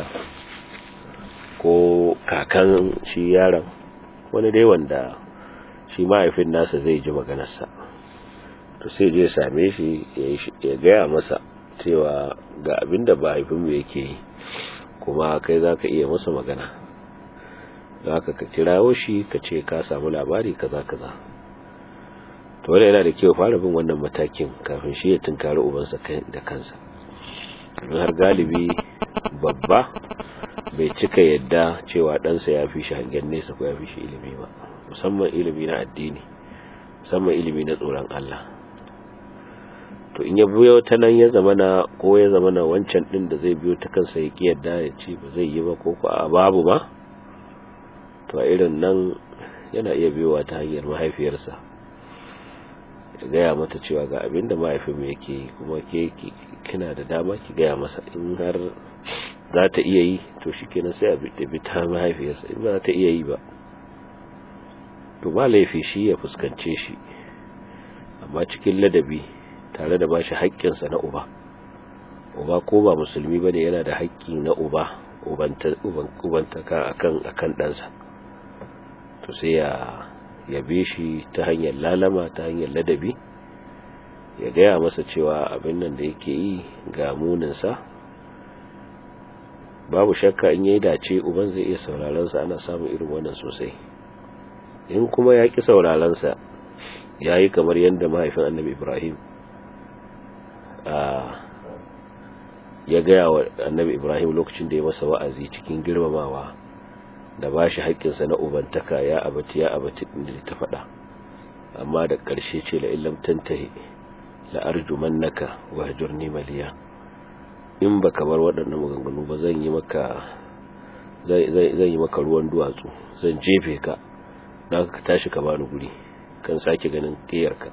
ko kakan shi yaron, wani dai wanda shi mahaifin nasa zai ji maganarsa, to sai je same shi ya gaya masa cewa ga abin da mahaifinmu yake yi, kuma kai za ka iya masa magana. Za ka ka kirawo shi ka ce ka samu labari kaza kaza. To wanda yana da kyau fara bin wannan matakin kafin shi ya tunkari ubansa da kansa. Don har galibi babba bai cika yadda cewa ɗansa ya fi shi hangen nesa ko ya fi shi ilimi ba, musamman ilimi na addini, musamman ilimi na tsoron Allah. To in ya biyo ta nan ya zamana, ko ya zamana wancan din da zai biyo ta kansa ya ki yadda ya ce ba zai yi ba, ko ko a babu ma, to a irin nan yana iya biyowa ta hanyar mahaifiyarsa, ya gaya mata cewa ga abin da mahaifin yake yi, kuma ke kina da dama ki gaya masa. In har za ta iya yi to shikenan sai a bi ta mahaifiyarsa, in ba za ta iya yi ba to ba laifi shi ya fuskance shi, amma cikin ladabi, tare da bashi haƙƙinsa na uba. Uba ko ba musulmi bane yana da haƙƙi na uba, ubanta ubanta ka akan akan ɗansa. To sai ya yabe shi ta hanyar lalama, ta hanyar ladabi, ya gaya masa cewa abin nan da yake yi ga muninsa, babu shakka in yayi dace uban zai iya sauraron sa, ana samun irin wannan sosai. In kuma ya ki sauraron sa, yayi kamar yanda mahaifin Annabi Ibrahim a ya ga wa Annabi Ibrahim lokacin da ya masa wa'azi cikin girmamawa da bashi haƙƙinsa na ubantaka, ya abati ya abati din da ta faɗa, amma da ƙarshe ce la illam tantahi la arjumannaka wahjurni maliya, in baka bar waɗannan maganganu ba zan yi maka zai zan yi maka ruwan duwatsu, zan jefe ka, dan ka tashi ka bani guri kan sake ganin kiyarka.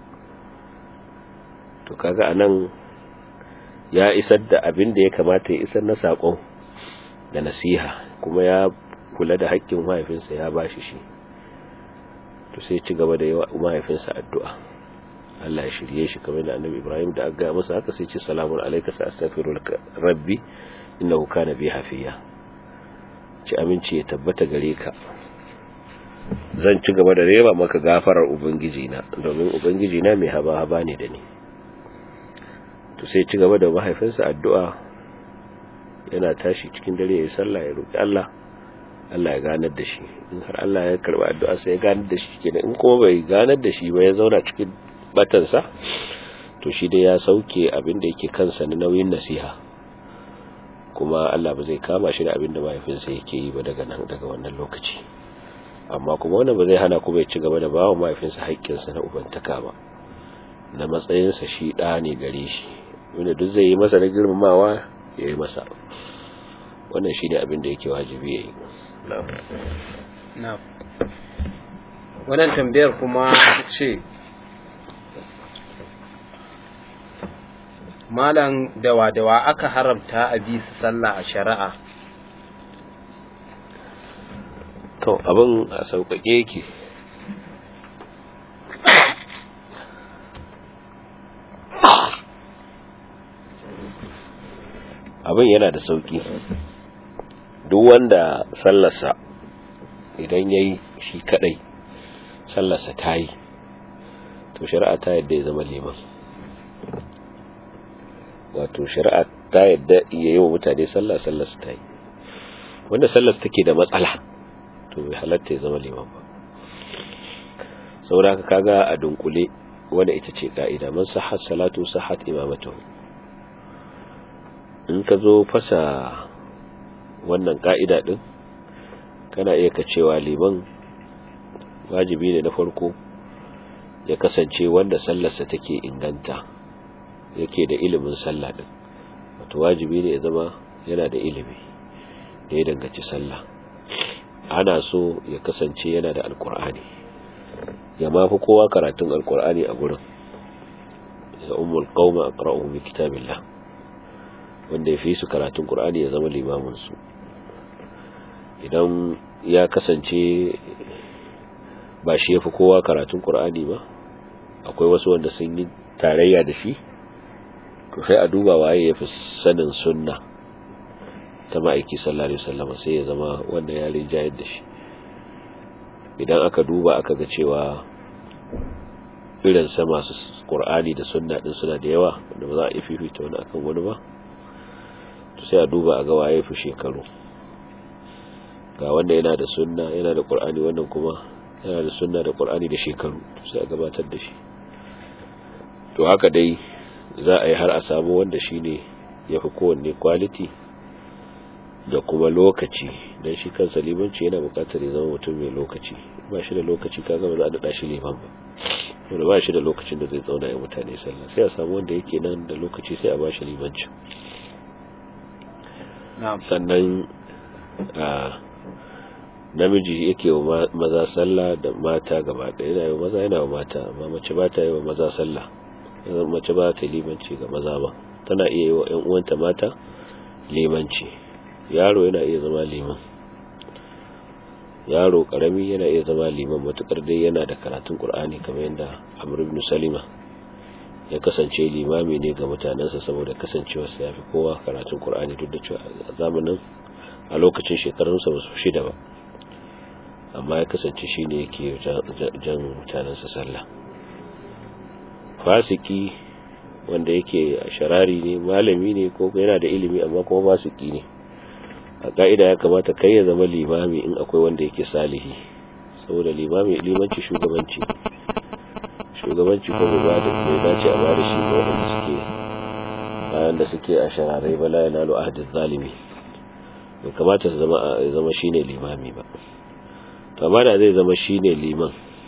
To kaga anan ya isar da abin da ya kamata ya isar na sakon da nasiha, kuma ya kula da haƙƙin mahaifinsa ya bashi shi. To sai ci gaba da yawa mahaifinsa addu'a, Allah ya shirye shi kamar da Annabi Ibrahim da aka masa haka sai ce salamun alayka sa astaghfiruka rabbi innahu kana bi hafiya, ci aminci ya tabbata gare ka, zan ci gaba da reba maka gafarar ubangiji na, domin ubangiji na mai haba haba ne da ni. To sai ci gaba da mahaifinsa addu'a, yana tashi cikin dare ya sallah ya roki Allah, Allah ya ganar da shi. In har Allah ya karba addu'a sai ya ganar da shi kenan, in kuma bai ganar da shi ba ya zauna cikin batansa, to shi dai ya sauke abin da yake kansa na nauyin nasiha, kuma Allah ba zai kama shi da abin da mahaifinsa yake yi ba daga nan daga wannan lokaci. Amma kuma wannan ba zai hana kuma ya ci gaba da bawa mahaifinsa haƙƙinsa na ubantaka ba, na matsayinsa shi ɗa ne gare shi, wanda duk zai yi masa na girmamawa ya yi masa. Wannan shi ne abin da yake wajibi ya yi. Na'am. Wannan tambayar kuma ce, malam dawa-dawa aka haramta a bi su sallah a shari'a? To abin a sauƙaƙe yake, abin yana da sauƙi. Duk wanda sallarsa idan yayi shi kadai sallarsa ta yi, to shari'a ta yadda ya zama liman. Wato shari'a ta yadda ya yi wa mutane sallah, sallarsa ta yi. Wanda sallarsa take da matsala, to bai halatta ya zama liman ba. Saboda haka kaga a dunkule wanda ita ce ka'ida, man sahhat salatu sahhat imamatuhu. In ka zo fasa wannan ka'ida din, kana iya ka cewa liman wajibi ne na farko ya kasance wanda sallarsa take inganta, yake da ilimin sallah din. Wato wajibi ne ya zama yana da ilimi da ya danganci sallah. Ana so ya kasance yana da alkur'ani, ya mafi kowa karatun alkur'ani a gurin, ya ummul qauma aqra'uhum bi kitabillah, wanda ya fi su karatun qur'ani ya zama limamin su. Idan ya kasance ba shi yafi kowa karatun qur'ani ba, akwai wasu wanda sun yi tarayya da shi, to sai a duba waye yafi sanin sunna ta ma'aiki sallallahu alaihi wasallam, sai ya zama wanda ya rinjayar da shi. Idan aka duba aka ga cewa irin sa masu qur'ani da sunna din suna da yawa, wanda ba za a fifita wani akan wani ba, to sai a duba a ga waye fi shekaru. Ga wanda yana da sunna yana da qur'ani, wannan kuma yana da sunna da qur'ani da shekaru, sai a gabatar da shi. To haka dai za a yi har a samu wanda shine yafi kowanne quality da kuma lokaci, dan shi kansa limanci yana bukatar ya zama mutum mai lokaci. Ba shi da lokaci kaga ba za a dada shi liman ba, wanda ba shi da lokacin da zai zauna ya mutane sallah, sai a samu wanda yake nan da lokaci sai a ba shi limanci. Sannan a namiji yake wa maza sallah da mata gaba ɗaya, yana yi wa maza yana wa mata, amma mace ba ta yi wa maza sallah, mace ba ta limanci ga maza ba, tana iya yi wa ƴan uwanta mata limanci. Yaro yana iya zama liman, yaro karami yana iya zama liman matukar dai yana da karatun Qur'ani, kamar yadda Amr ibn Salima ya kasance limami ne ga mutanansa saboda kasancewarsa ya fi kowa karatun Qur'ani, duk da cewa a zamanin a lokacin shekarunsa ba su shida ba, amma ya kasance shine yake jan mutanansa sallah. Fasiki wanda yake sharari ne, malami ne ko yana da ilimi amma kuma fasiki ne, a ka'ida ya kamata kai ya zama limami in akwai wanda yake salihi, saboda limami limanci shugabanci shugabanci ko bai dace a bada shi ga wanda suke bayan da suke a shararai bala yanalu ahdiz zalimi, bai kamata su zama zama shine limami ba. To amma da zai zama shine liman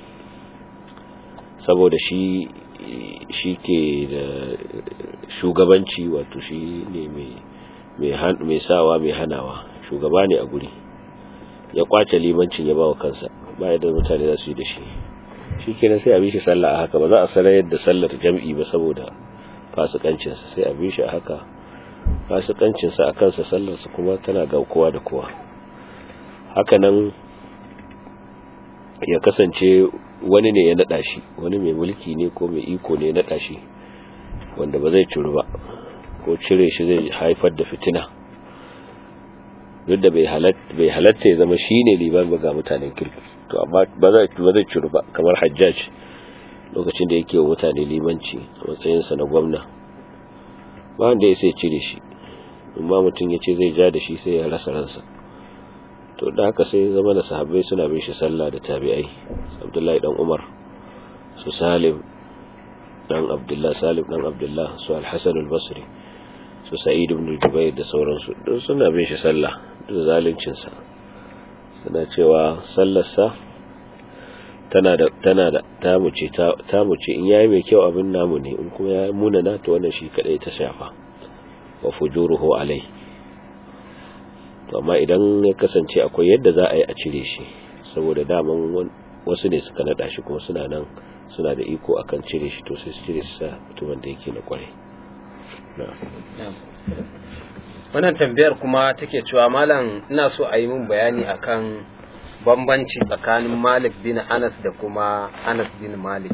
saboda shi shi ke da shugabanci, wato shi ne mai sawa mai hanawa, shugaba ne a guri, ya kwace limancin ya ba wa kansa, ba yadda mutane za su yi da shi, shi kenan sai a bi shi sallah a haka, ba za a sanar yadda sallar jam'i ba saboda fasikancinsa, sai a bi shi a haka, fasikancinsa a kansa, sallarsa kuma tana ga kowa da kowa. Haka nan ya kasance wani ne ya nada shi, wani mai mulki ne ko mai iko ne ya nada shi, wanda ba zai ciru ba, ko cire shi zai haifar da fitina, duk da bai halatta ya zama shi ne liman ba ga mutanen kirki, to amma ba zai ciru ba, kamar Hajjaj lokacin da yake wa mutane limanci a matsayinsa na gwamna, ba wanda ya sai cire shi, amma mutum ya ce zai ja da shi sai ya rasa ransa. To da haka sai zama da sahabbai suna bin shi sallah da tabi'ai, Abdullahi dan Umar, su Salim dan Abdullah, Salim dan Abdullah, su Al-Hasan al-Basri, su Sa'id ibn Jubair da sauransu, duk suna bin shi sallah da zalincin sa, suna cewa sallar sa tana da tana da tamu ce tamu ce, in yayi mai kyau abin namu ne, in kuma ya munana to wannan shi kadai ta shafa, wa fujuruhu alai. To amma idan ya kasance akwai yadda za a yi a cire shi, saboda daman wasu ne suka nada shi kuma suna nan suna da iko akan cire shi, to sai su cire su sa mutumin da yake na kwarai. Wannan tambayar kuma take cewa malam, ina so a yi min bayani akan bambanci tsakanin Malik bin Anas da kuma Anas bin Malik.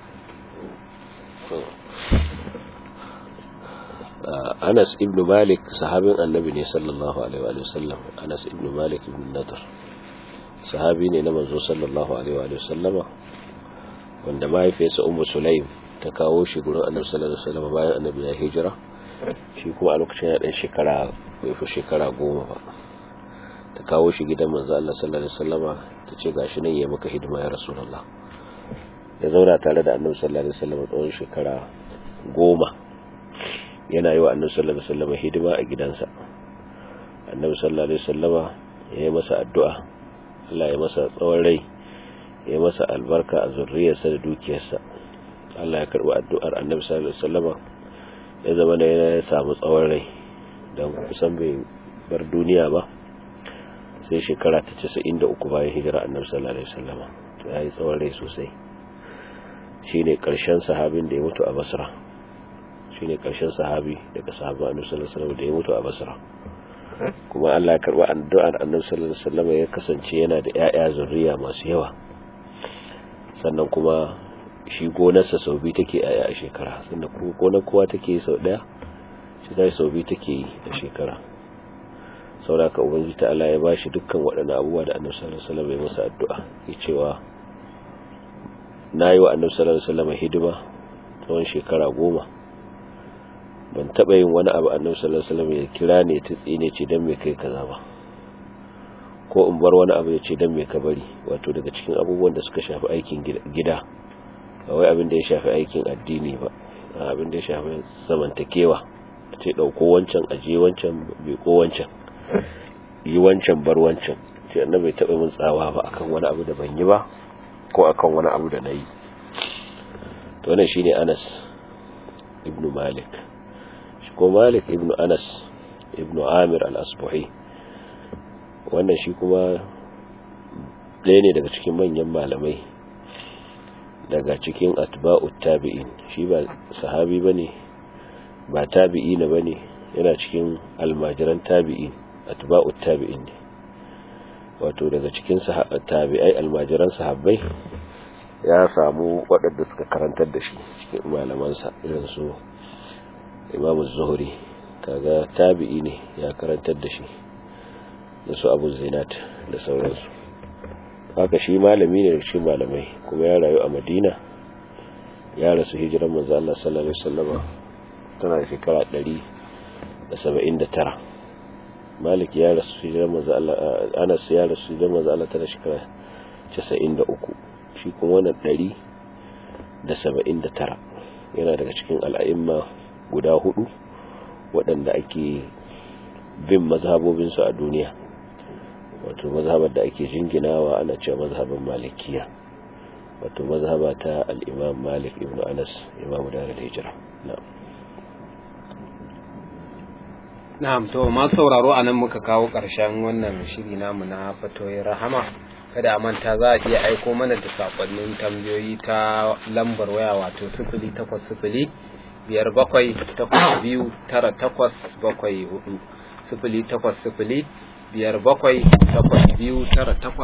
Anas ibn Malik sahabin annabi ne sallallahu alaihi wa sallam. Anas ibn Malik ibn Nadr sahabi ne na manzo sallallahu alaihi wa sallama, wanda mahaifiyarsa Ummu Sulaim ta kawo shi gurin annabi sallallahu alaihi wa sallam bayan annabi ya hijira, shi kuma a lokacin ya dan shekara bai fi shekara goma ba. Ta kawo shi gidan manzo Allah sallallahu alaihi wa sallama, ta ce gashi nan yayi maka hidima ya Rasulullah. Ya zauna tare da annabi sallallahu alaihi wa sallam tsawon shekara goma, yana yi wa annabi sallallahu alaihi wasallam hidima a gidansa. Annabi sallallahu alaihi wasallam ya yi masa addu'a, Allah ya masa tsawon rai, ya yi masa albarka a zurriyarsa da dukiyarsa. Allah ya karbi addu'ar annabi sallallahu alaihi wasallam, ya zama ne ya samu tsawon rai, dan kusan bai bar duniya ba sai shekara ta casa'in da uku bayan hijira annabi sallallahu alaihi wasallam. To ya yi tsawon rai sosai, shine karshen sahabin da ya mutu a Basra, shine karshen sahabi daga sahabban annabi sallallahu alaihi wasallam da ya mutu a Basra. Kuma Allah ya karba addu'ar annabi sallallahu alaihi wasallam, ya kasance yana da ƴaƴa zuriya masu yawa, sannan kuma shi gonarsa sau biyu take ƴaƴa a shekara, sannan kuma gonar kowa take sau daya, shi dai sau biyu take yi a shekara. Saboda ka ubangiji ta Allah ya bashi dukkan waɗannan abubuwa da annabi sallallahu alaihi wasallam ya masa addu'a, ya cewa nayi wa annabi sallallahu alaihi wasallam hidima tsawon shekara goma, ban taba yin wani abu annabi sallallahu alaihi wasallam ya kira ne ta tsine ce dan me kai kaza ba, ko in bar wani abu ya ce dan me ka bari, wato daga cikin abubuwan da suka shafi aikin gida, ba wai abin da ya shafi aikin addini ba, abin da ya shafi zamantakewa, ce dauko wancan aje wancan bai ko wancan yi wancan bar wancan, ce annabi bai taba min tsawa ba akan wani abu da ban yi ba ko akan wani abu da nayi. To wannan shine Anas ibn Malik. Ko Malik ibn Anas ibn Amir al-Asbahi, wannan shi kuma ɗaya ne daga cikin manyan malamai daga cikin atba'ut tabi'in, shi ba sahabi bane ba tabi'i ne bane, yana cikin almajiran tabi'in, atba'ut tabi'in ne, wato daga cikin tabi'ai almajiran sahabbai. Ya samu waɗanda suka karantar da shi cikin malamansa, irin su Imam az-Zuhri, kaga tabi'i ne, ya karantar da shi, da su Abu Zinat da sauransu. Haka shi malami ne da shi malamai, kuma ya rayu a Madina, ya rasu hijiran manzo Allah sallallahu alaihi wasallam tana da shekara ɗari da saba'in da tara. Malik ya rasu hijirar manzo Allah Anas ya rasu hijirar manzo Allah tana shekara casa'in da uku, shi kuma wannan ɗari da saba'in da tara. Yana daga cikin al'a'imma guda hudu waɗanda ake bin mazhabobinsu a duniya, wato mazhabar da ake jinginawa ana cewa mazhaban malikiya, wato mazhaba ta al-Imam Malik ibn Anas, Imam Darul Hijra. Na'am. Na'am, to ma sauraro anan muka kawo ƙarshen wannan shiri namu na fatoyin rahama. Kada a manta za a iya aiko mana da sakonnin tambayoyi ta lambar waya wato sifili takwas sifili biyar bakwai takwas biyu tara takwas bakwai hudu, sifili takwas sifili biyar bakwai takwas biyu tara takwas